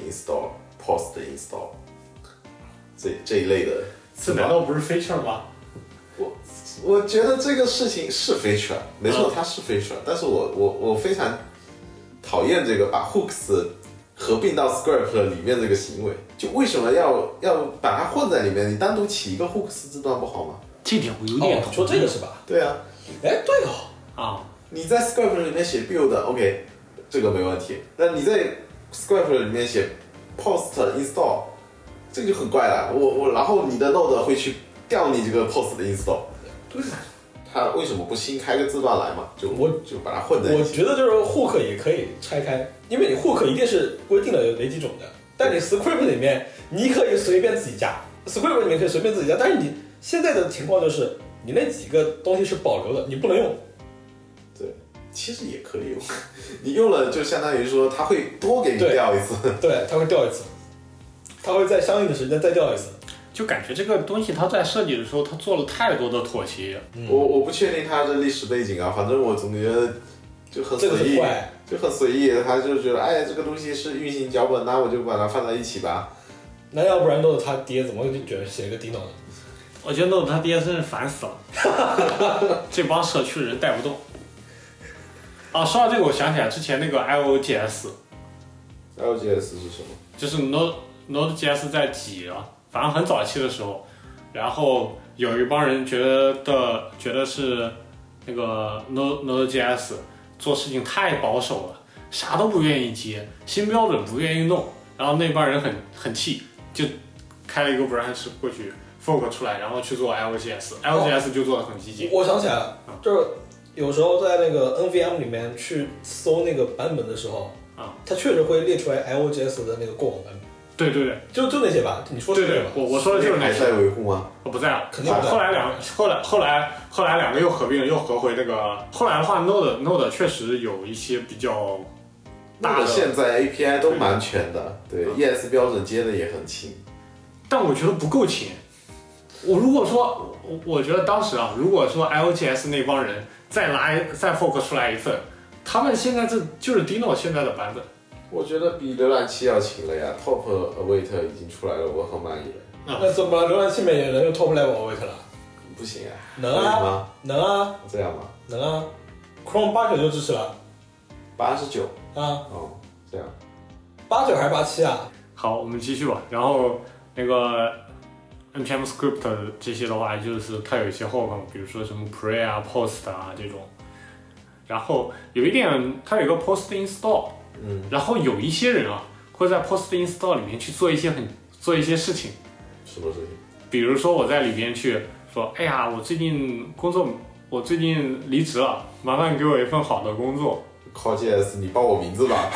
pre-install、post-install 这一类的字段。 这难道不是 feature 吗？ 我觉得这个事情是 feature， 没错，它是 feature，但是我非常讨厌这个把 hooks 合并到 script 里面这个行为，就为什么要把它混在里面？你单独起一个 hooks 字段不好吗？ 这点我有点说这个是吧？ 对啊， 哎，对哦， 啊， 你在 script 里面写 build，OK， 这个没问题。那你在 script 里面写 post install， 这个就很怪了。然后你的 node 会去调你这个 post install， 对。 它为什么不新开个字段来嘛？就把它混在一起。 我觉得就是 hook 也可以拆开，因为你 hook 一定是规定了有哪几种的，但你 script 里面你可以随便自己加 ，script 里面可以随便自己加，但是你现在的情况就是你那几个东西是保留的，你不能用。 对，其实也可以用，你用了就相当于说它会多给你调一次。 对，它会调一次，它会在相应的时间再调一次。 就感觉这个东西它在设计的时候，它做了太多的妥协。 我不确定它的历史背景啊，反正我总觉得就很随意，就很随意。他就觉得，哎，这个东西是运行脚本，那我就把它放在一起吧。 那要不然Node他爹怎么会觉得写一个 Dino 呢？ 我觉得Node他爹真是烦死了，这帮社区的人带不动。啊，说到这个，我想起来之前那个 IOJS 是什么？ 就是 Node.js 在挤了。反正很早期的时候，然后有一帮人觉得是那个 Node.js 做事情太保守了，啥都不愿意接，新标准不愿意弄，然后那帮人很气，就开了一个 branch 过去 fork 出来，然后去做 IOJS，IOJS 就做得很积极。 我想起来了，就是有时候在那个 NVM 里面去搜那个版本的时候，它确实会列出来 IOJS 的那个过往版本。 对对对， 就那些吧，你说的对，我说的就是那些。 还在维护吗？ 我不在了， 肯定不在。 后来两个又合并了，又合回那个。后来的话 ，Node 确实有一些比较大的。 现在 API 都蛮全的，对 ES 标准接的也很勤， 但我觉得不够勤。我觉得当时啊，如果说 IOJS 那帮人再fork 出来一份，他们现在这就是 Dino 现在的版本。 我觉得比浏览器要勤了呀 ，Top Await 已经出来了，我很满意了。 那怎么浏览器里面也能用 Top Level Await 了？ 不行啊？ 能啊，能啊， 这样吗？ 能啊 ，Chrome 8.9就支持了。 89 啊？ 哦，这样。 89还是87啊？ 好，我们继续吧。然后那个 npm script 这些的话，就是它有一些后方，比如说什么 pre 啊、post 啊这种。然后有一点，它有一个 post install。然后有一些人啊，会在 post install 里面去做一些事情。 什么事情？ 比如说我在里边去说，哎呀，我最近离职了，麻烦给我一份好的工作。 靠 JS， 你报我名字吧。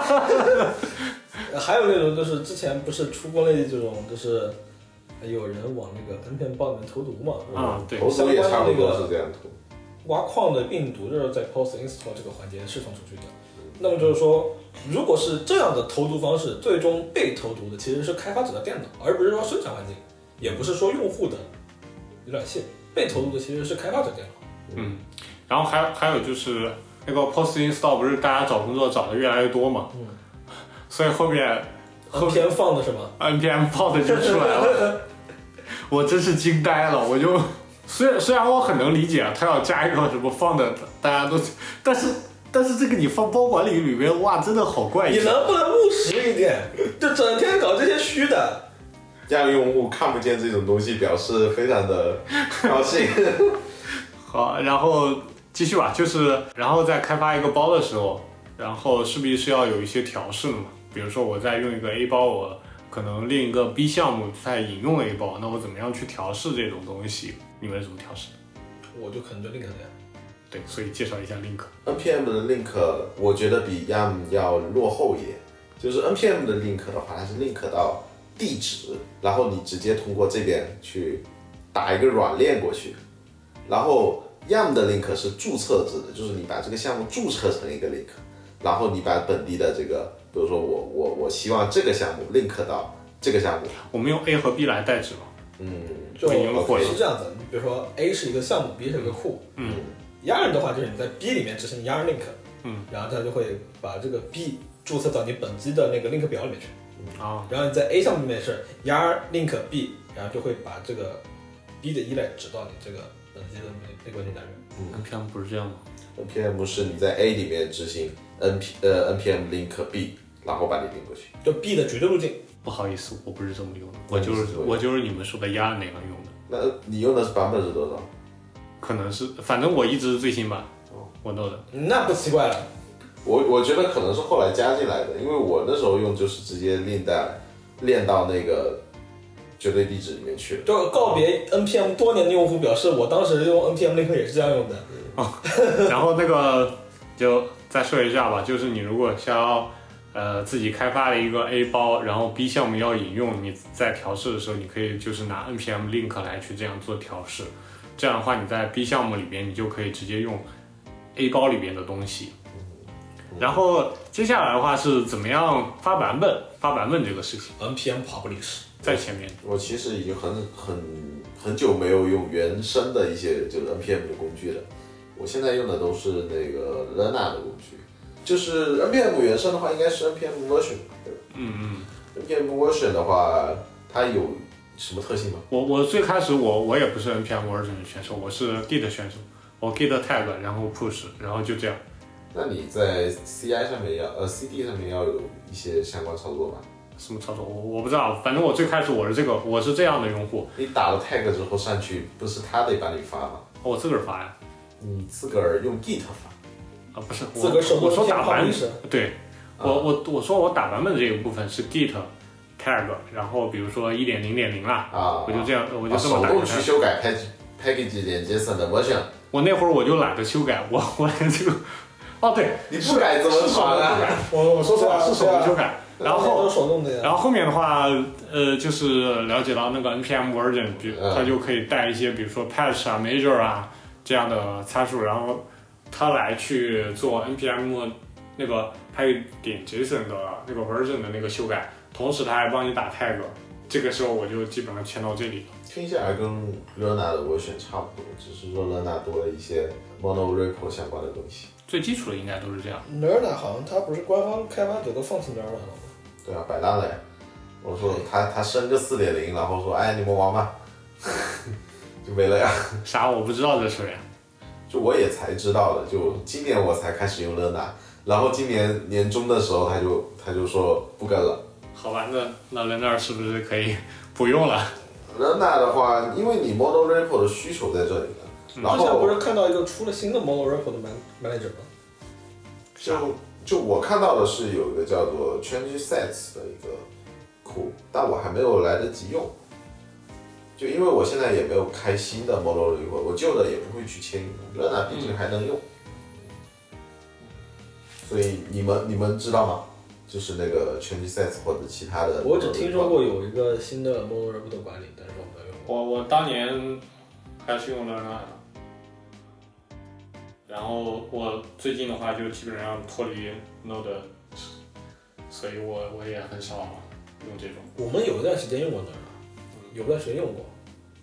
还有那种就是之前不是出过那种，就是有人往那个 npm 包里面投毒嘛？ 对， 投毒也差不多是这样投。 挖矿的病毒就是在 post install 这个环节释放出去的。 那么就是说，如果是这样的投毒方式，最终被投毒的其实是开发者的电脑，而不是说生产环境，也不是说用户的浏览器，被投毒的其实是开发者电脑。 然后还有就是那个 post install 不是大家找工作找的越来越多嘛，所以后面 NPM 放的是吗 ？NPM 放的就出来了，我真是惊呆了，我就虽然我很能理解啊，他要加一个什么放的，大家都，但是这个你放包管里面，哇，真的好怪异。 你能不能务实一点？就整天搞这些虚的， 让用户看不见这种东西，表示非常的高兴。 好，然后继续吧，就是然后在开发一个包的时候，然后势必是要有一些调试的嘛。比如说我在用一个 A 包，我可能另一个 B 项目在引用 A 包，那我怎么样去调试这种东西？你们是怎么调试的？ 我就可能就 link 的呀。 对，所以介绍一下 link。 NPM 的 link 我觉得比 YAM 要落后一点，就是 NPM 的 link 的话，它是 link 到地址，然后你直接通过这边去打一个软链过去，然后 YAM 的 link 是注册制的，就是你把这个项目注册成一个 link， 然后你把本地的这个，比如说我希望这个项目 link 到这个项目， 我们用 A 和 B 来代指嘛。 就是是这样子，你比如说 A 是一个项目 ，B 是一个库。Yarn 的话就是你在 B 里面执行 Yarn link，然后它就会把这个 B 注册到你本机的那个 link 表里面去。然后你在 A 项目里面是 Yarn link B， 然后就会把这个 B 的依赖指到你这个本机的那个文件夹里面。 NPM 不是这样吗 ？NPM 是你在 A 里面执行 NPM link B， 然后把你领过去。 就 B 的绝对路径。 不好意思，我不是这么用的，我就是你们说的 Yarn 那样用的。 那你用的是版本是多少？ 可能是，反正我一直是最新版，我弄的。 那不奇怪了。 我觉得可能是后来加进来的，因为我那时候用就是直接练到那个绝对地址里面去了。 就告别 NPM 多年的用户表示，我当时用 NPM link 也是这样用的。 然后那个就再说一下吧，就是你如果想要自己开发了一个 A 包，然后 B 项目要引用，你在调试的时候，你可以就是拿 NPM link 来去这样做调试。这样的话，你在 B 项目里边，你就可以直接用 A 包里边的东西。然后接下来的话是怎么样发版本这个事情。 NPM publish 在前面。 我其实已经很久没有用原生的一些就是 NPM 的工具了。我现在用的都是那个 Lerna 的工具。就是 NPM 原生的话，应该是 NPM version， 对吧？NPM version 的话，它有什么特性吗？ 我最开始我也不是 NPM version 的选手，我是 Git 选手，我 Git tag 然后 push， 然后就这样。 那你在 CI 上面CD 上面要有一些相关操作吧？ 什么操作我不知道，反正我最开始我是这样的用户。 你打了 tag 之后上去，不是他得帮你发吗？ 我自个儿发呀。 你自个儿用 Git 发？ 不是， 我说打版本，对，我说我打版本这个部分是 Git tag， 然后比如说 1.0.0 啦，我就这么打。 手动去修改 package.json 的 version。 我那会儿我就懒得修改，我连这个，对， 你不改怎么传啊？ 我说实话是手动修改，然后后面的话，就是了解到那个 NPM version， 它就可以带一些比如说 patch 啊、major 啊这样的参数，然后它来去做 NPM 那个 package.json 的那个 version 的那个修改，同时它还帮你打 tag， 这个时候我就基本上签到这里了。 听下来跟 Lerna 的 version 差不多，只是说 Lerna 多了一些 monorepo 相关的东西。 最基础的应该都是这样。 Lerna 好像它不是官方开发者都放弃 Lerna 了吗？ 对啊，摆烂了呀。我说他升个 4.0， 然后说哎你们玩吧，就没了呀。 啥我不知道这事呀。 就我也才知道的，就今年我才开始用 Lerna， 然后今年年中的时候他就说不跟了。 好吧，那 Lerna 是不是可以不用了 ？Lerna 的话，因为你 monorepo 的需求在这里了，然后之前不是看到一个出了新的 monorepo 的 manager 吗？ 就我看到的是有一个叫做 change-sets 的一个库，但我还没有来得及用。就因为我现在也没有开新的 monorepo， 我旧的也不会去迁移 ，Lerna 毕竟还能用。所以你们知道吗？就是那个 change-sets 或者其他的。 我只听说过有一个新的 monorepo 的管理，但是我没有用过。 我当年还是用 Lerna 的， 然后我最近的话就基本上脱离 Node， 所以我也很少用这种。 我们有一段时间用过 Node， 有段时间用过。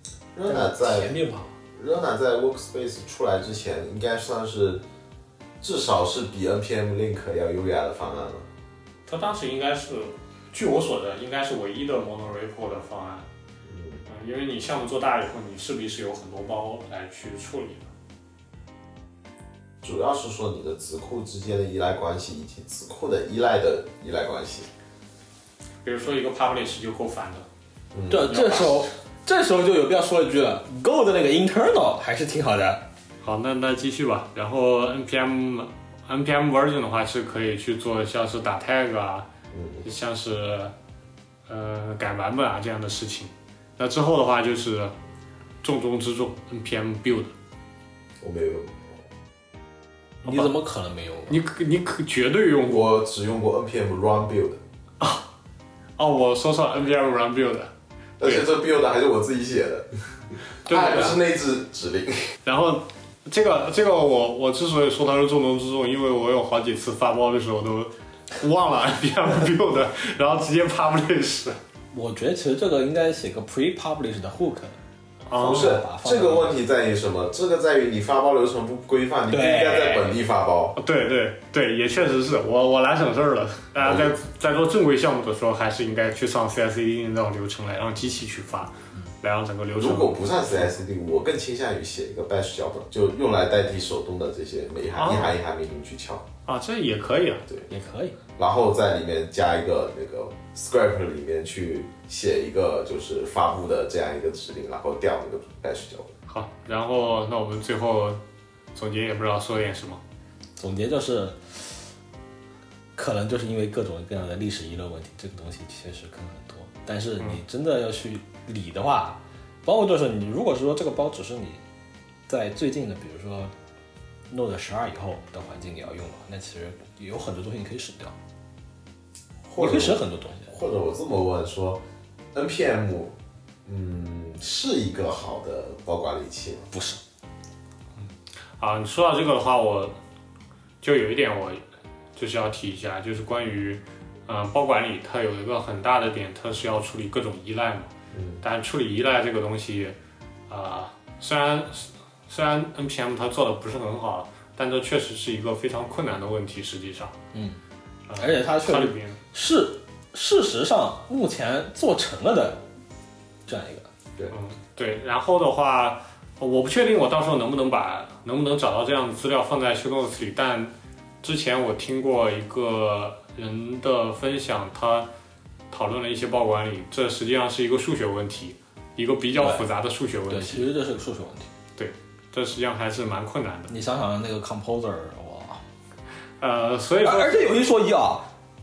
Rena 在甜面跑 Rena 在 Workspace 出来之前，应该算是至少是比 NPM Link 要优雅的方案了。 它当时应该是，据我所知，应该是唯一的 monorepo 的方案。因为你项目做大以后，你势必是有很多包来去处理的。 主要是说你的子库之间的依赖关系，以及子库的依赖关系。 比如说一个 publish 就够烦的。 这时候就有必要说一句了 ，Go 的那个 internal 还是挺好的。 好，那继续吧。然后 npm version 的话是可以去做像是打 tag 啊，像是改版本啊这样的事情。那之后的话就是重中之重 npm build。 我没有用过。 你怎么可能没用过？ 你可绝对用过。 我只用过 npm run build。 我说错了 npm run build。 而且这 build 还是我自己写的，它还不是内置指令。 然后这个我之所以说它是重中之重，因为我有好几次发包的时候都忘了 npm build， 然后直接 publish。 我觉得其实这个应该写个 pre-publish 的 hook。 不是，这个问题在于什么？这个在于你发包流程不规范，你不应该在本地发包。 对，也确实是我来省事儿了。大家在做正规项目的时候，还是应该去上 CI/CD 那种流程来让机器去发，来让整个流程。 如果不上 CI/CD， 我更倾向于写一个 Bash 脚本，就用来代替手动的这些每一行一行命令去敲。 这也可以啊， 对， 也可以。 然后在里面加一个那个 script 里面去写一个就是发布的这样一个指令，然后调那个 Bash 脚本。 好，然后那我们最后总结也不知道说点什么。 总结就是，可能就是因为各种各样的历史遗留问题，这个东西确实坑很多。但是你真的要去理的话，包括就是你如果说这个包只是你在最近的，比如说 Node 12以后的环境你要用的话，那其实有很多东西你可以省掉，你可以省很多东西。 或者我这么问说 ，NPM 是一个好的包管理器吗？ 不是。 你说到这个的话，我就有一点我就是要提一下，就是关于包管理，它有一个很大的点，它是要处理各种依赖嘛。但处理依赖这个东西，虽然 NPM 它做的不是很好，但这确实是一个非常困难的问题，实际上。 而且它确实是事实上目前做成了的这样一个。 对，然后的话，我不确定我到时候能不能找到这样的资料放在 show notes 里，但之前我听过一个人的分享，他讨论了一些包管理，这实际上是一个数学问题，一个比较复杂的数学问题。 对，其实这是个数学问题。 对，这实际上还是蛮困难的。 你想想那个 composer， 哇， 所以说， 而且有一说一啊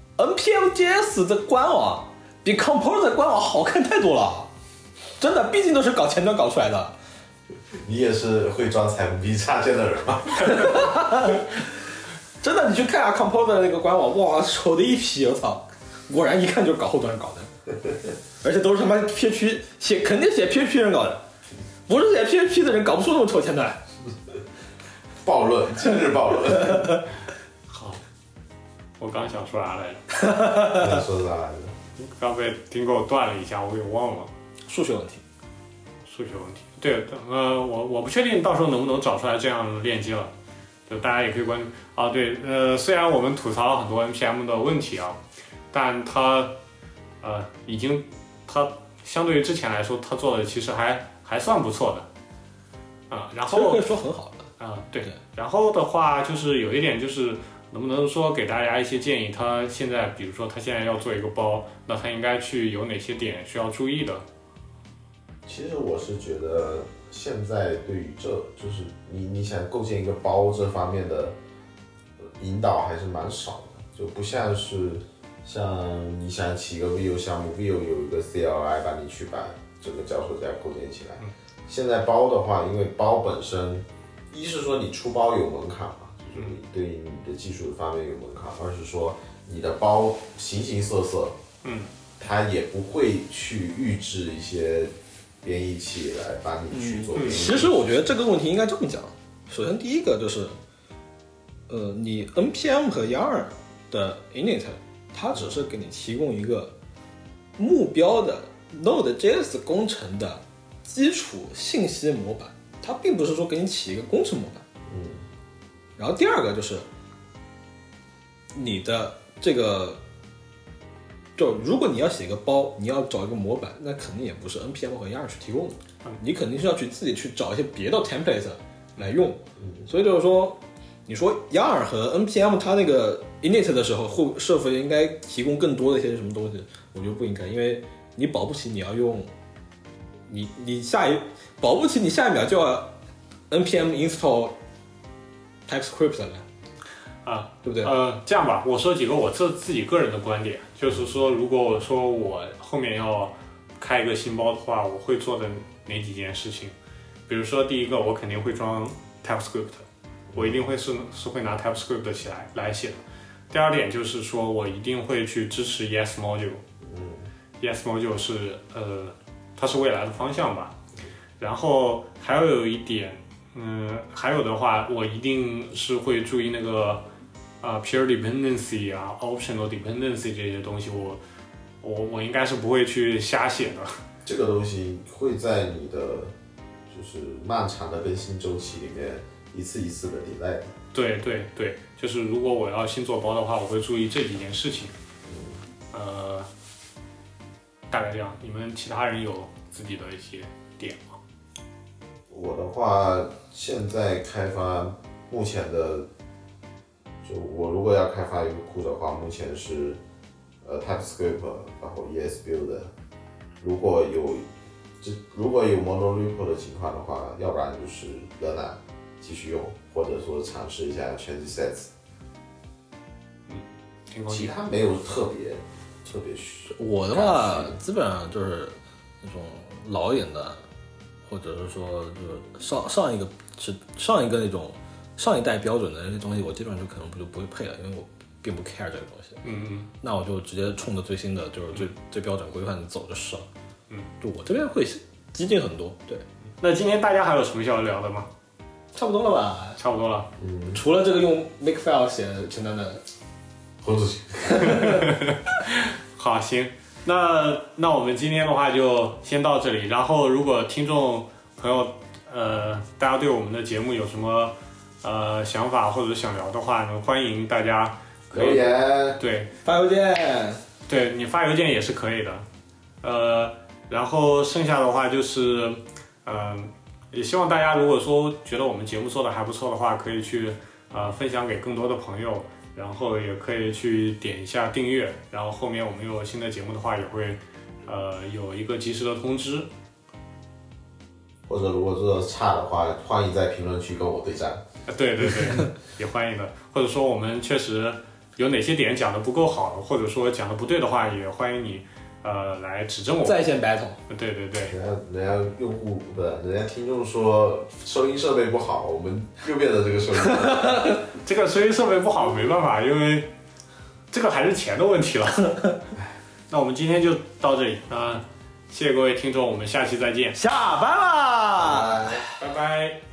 ，npm.js 的官网比 composer 官网好看太多了，真的，毕竟都是搞前端搞出来的。 你也是会装彩虹屁插件的人吗？ 真的，你去看下 composer 的那个官网，哇，丑的一批，我操！果然一看就是搞后端搞的，而且都是他妈 PHP 肯定写 PHP 人搞的，不是写 PHP 的人搞不出那么丑前端。 暴论，今日暴论。 好，我刚想说啥来着？ 你说啥来着？ 刚被听狗断了一下，我给忘了。 数学问题。 对，我不确定到时候能不能找出来这样的链接了，就大家也可以关注啊。对，虽然我们吐槽了很多 NPM 的问题啊，但它相对于之前来说，它做的其实还算不错的然后其实可以说很好的对。然后的话就是有一点就是能不能说给大家一些建议，它现在比如说它现在要做一个包，那它应该去有哪些点需要注意的？ 其实我是觉得现在对于就是你想构建一个包这方面的引导还是蛮少的，就不像你想起一个 Vue 项目 ，Vue 有一个 CLI 帮你去把整个脚手架构建起来。现在包的话，因为包本身，一是说你出包有门槛嘛，就是你对于你的技术方面有门槛；二是说你的包形形色色，它也不会去预置一些编译器来帮你去做编译。 其实我觉得这个问题应该这么讲，首先第一个就是你 NPM 和 Yarn 的 init， 它只是给你提供一个目标的 Node.js 工程的基础信息模板，它并不是说给你起一个工程模板。然后第二个就是你的这个，就如果你要写一个包，你要找一个模板，那肯定也不是 NPM 和 Yarn 去提供的，你肯定是要去自己去找一些别的 template 来用。所以就是说，你说 Yarn 和 NPM 它那个 init 的时候，是否应该提供更多的一些什么东西？我觉得不应该，因为你保不齐你要用，你保不齐你下一秒就要 NPM install TypeScript 了。对不对？ 这样吧，我说几个我自己个人的观点，就是说，如果我说我后面要开一个新包的话，我会做的哪几件事情？比如说，第一个，我肯定会装 TypeScript， 我一定会是会拿 TypeScript 起来写的。第二点就是说，我一定会去支持 ES Module，ES Module 是它是未来的方向吧。然后还有一点，还有的话，我一定是会注意那个peer dependency 啊 optional dependency 这些东西，我应该是不会去瞎写的。 这个东西会在你的就是漫长的更新周期里面一次一次的delay。 对，就是如果我要新做包的话，我会注意这几件事情。大概这样。你们其他人有自己的一些点吗？ 我的话，现在开发目前的，就我如果要开发一个库的话，目前是TypeScript， 然后 ES Build。如果有 monorepo 的情况的话，要不然就是 Lerna 继续用，或者说尝试一下 Transisets。其他没有特别需。 我的话，基本上就是那种老一点的，或者是说就是上一个那种上一代标准的那些东西，我基本上就可能就不会配了，因为我并不 care 这个东西。那我就直接冲着最新的，就是最标准规范的走就是了。就我这边会激进很多。对。 那今天大家还有什么需要聊的吗？ 差不多了吧？ 差不多了。 除了这个用 Makefile 写简单的。 混出去。 好，行，那我们今天的话就先到这里。然后，如果听众朋友大家对我们的节目有什么想法或者想聊的话呢，欢迎大家留言， 对， 发邮件， 对你发邮件也是可以的。然后剩下的话就是也希望大家如果说觉得我们节目做的还不错的话，可以去分享给更多的朋友。然后也可以去点一下订阅，然后后面我们有新的节目的话，也会有一个及时的通知。 或者如果做的差的话，欢迎在评论区跟我对战。 对，也欢迎的。或者说我们确实有哪些点讲的不够好，或者说讲的不对的话，也欢迎你来指正我。 在线 battle。 对。 人家用户不是，人家听众说收音设备不好，我们右边的这个收音。 这个收音设备不好没办法，因为这个还是钱的问题了。那我们今天就到这里谢谢各位听众，我们下期再见。 下班啦， 拜拜。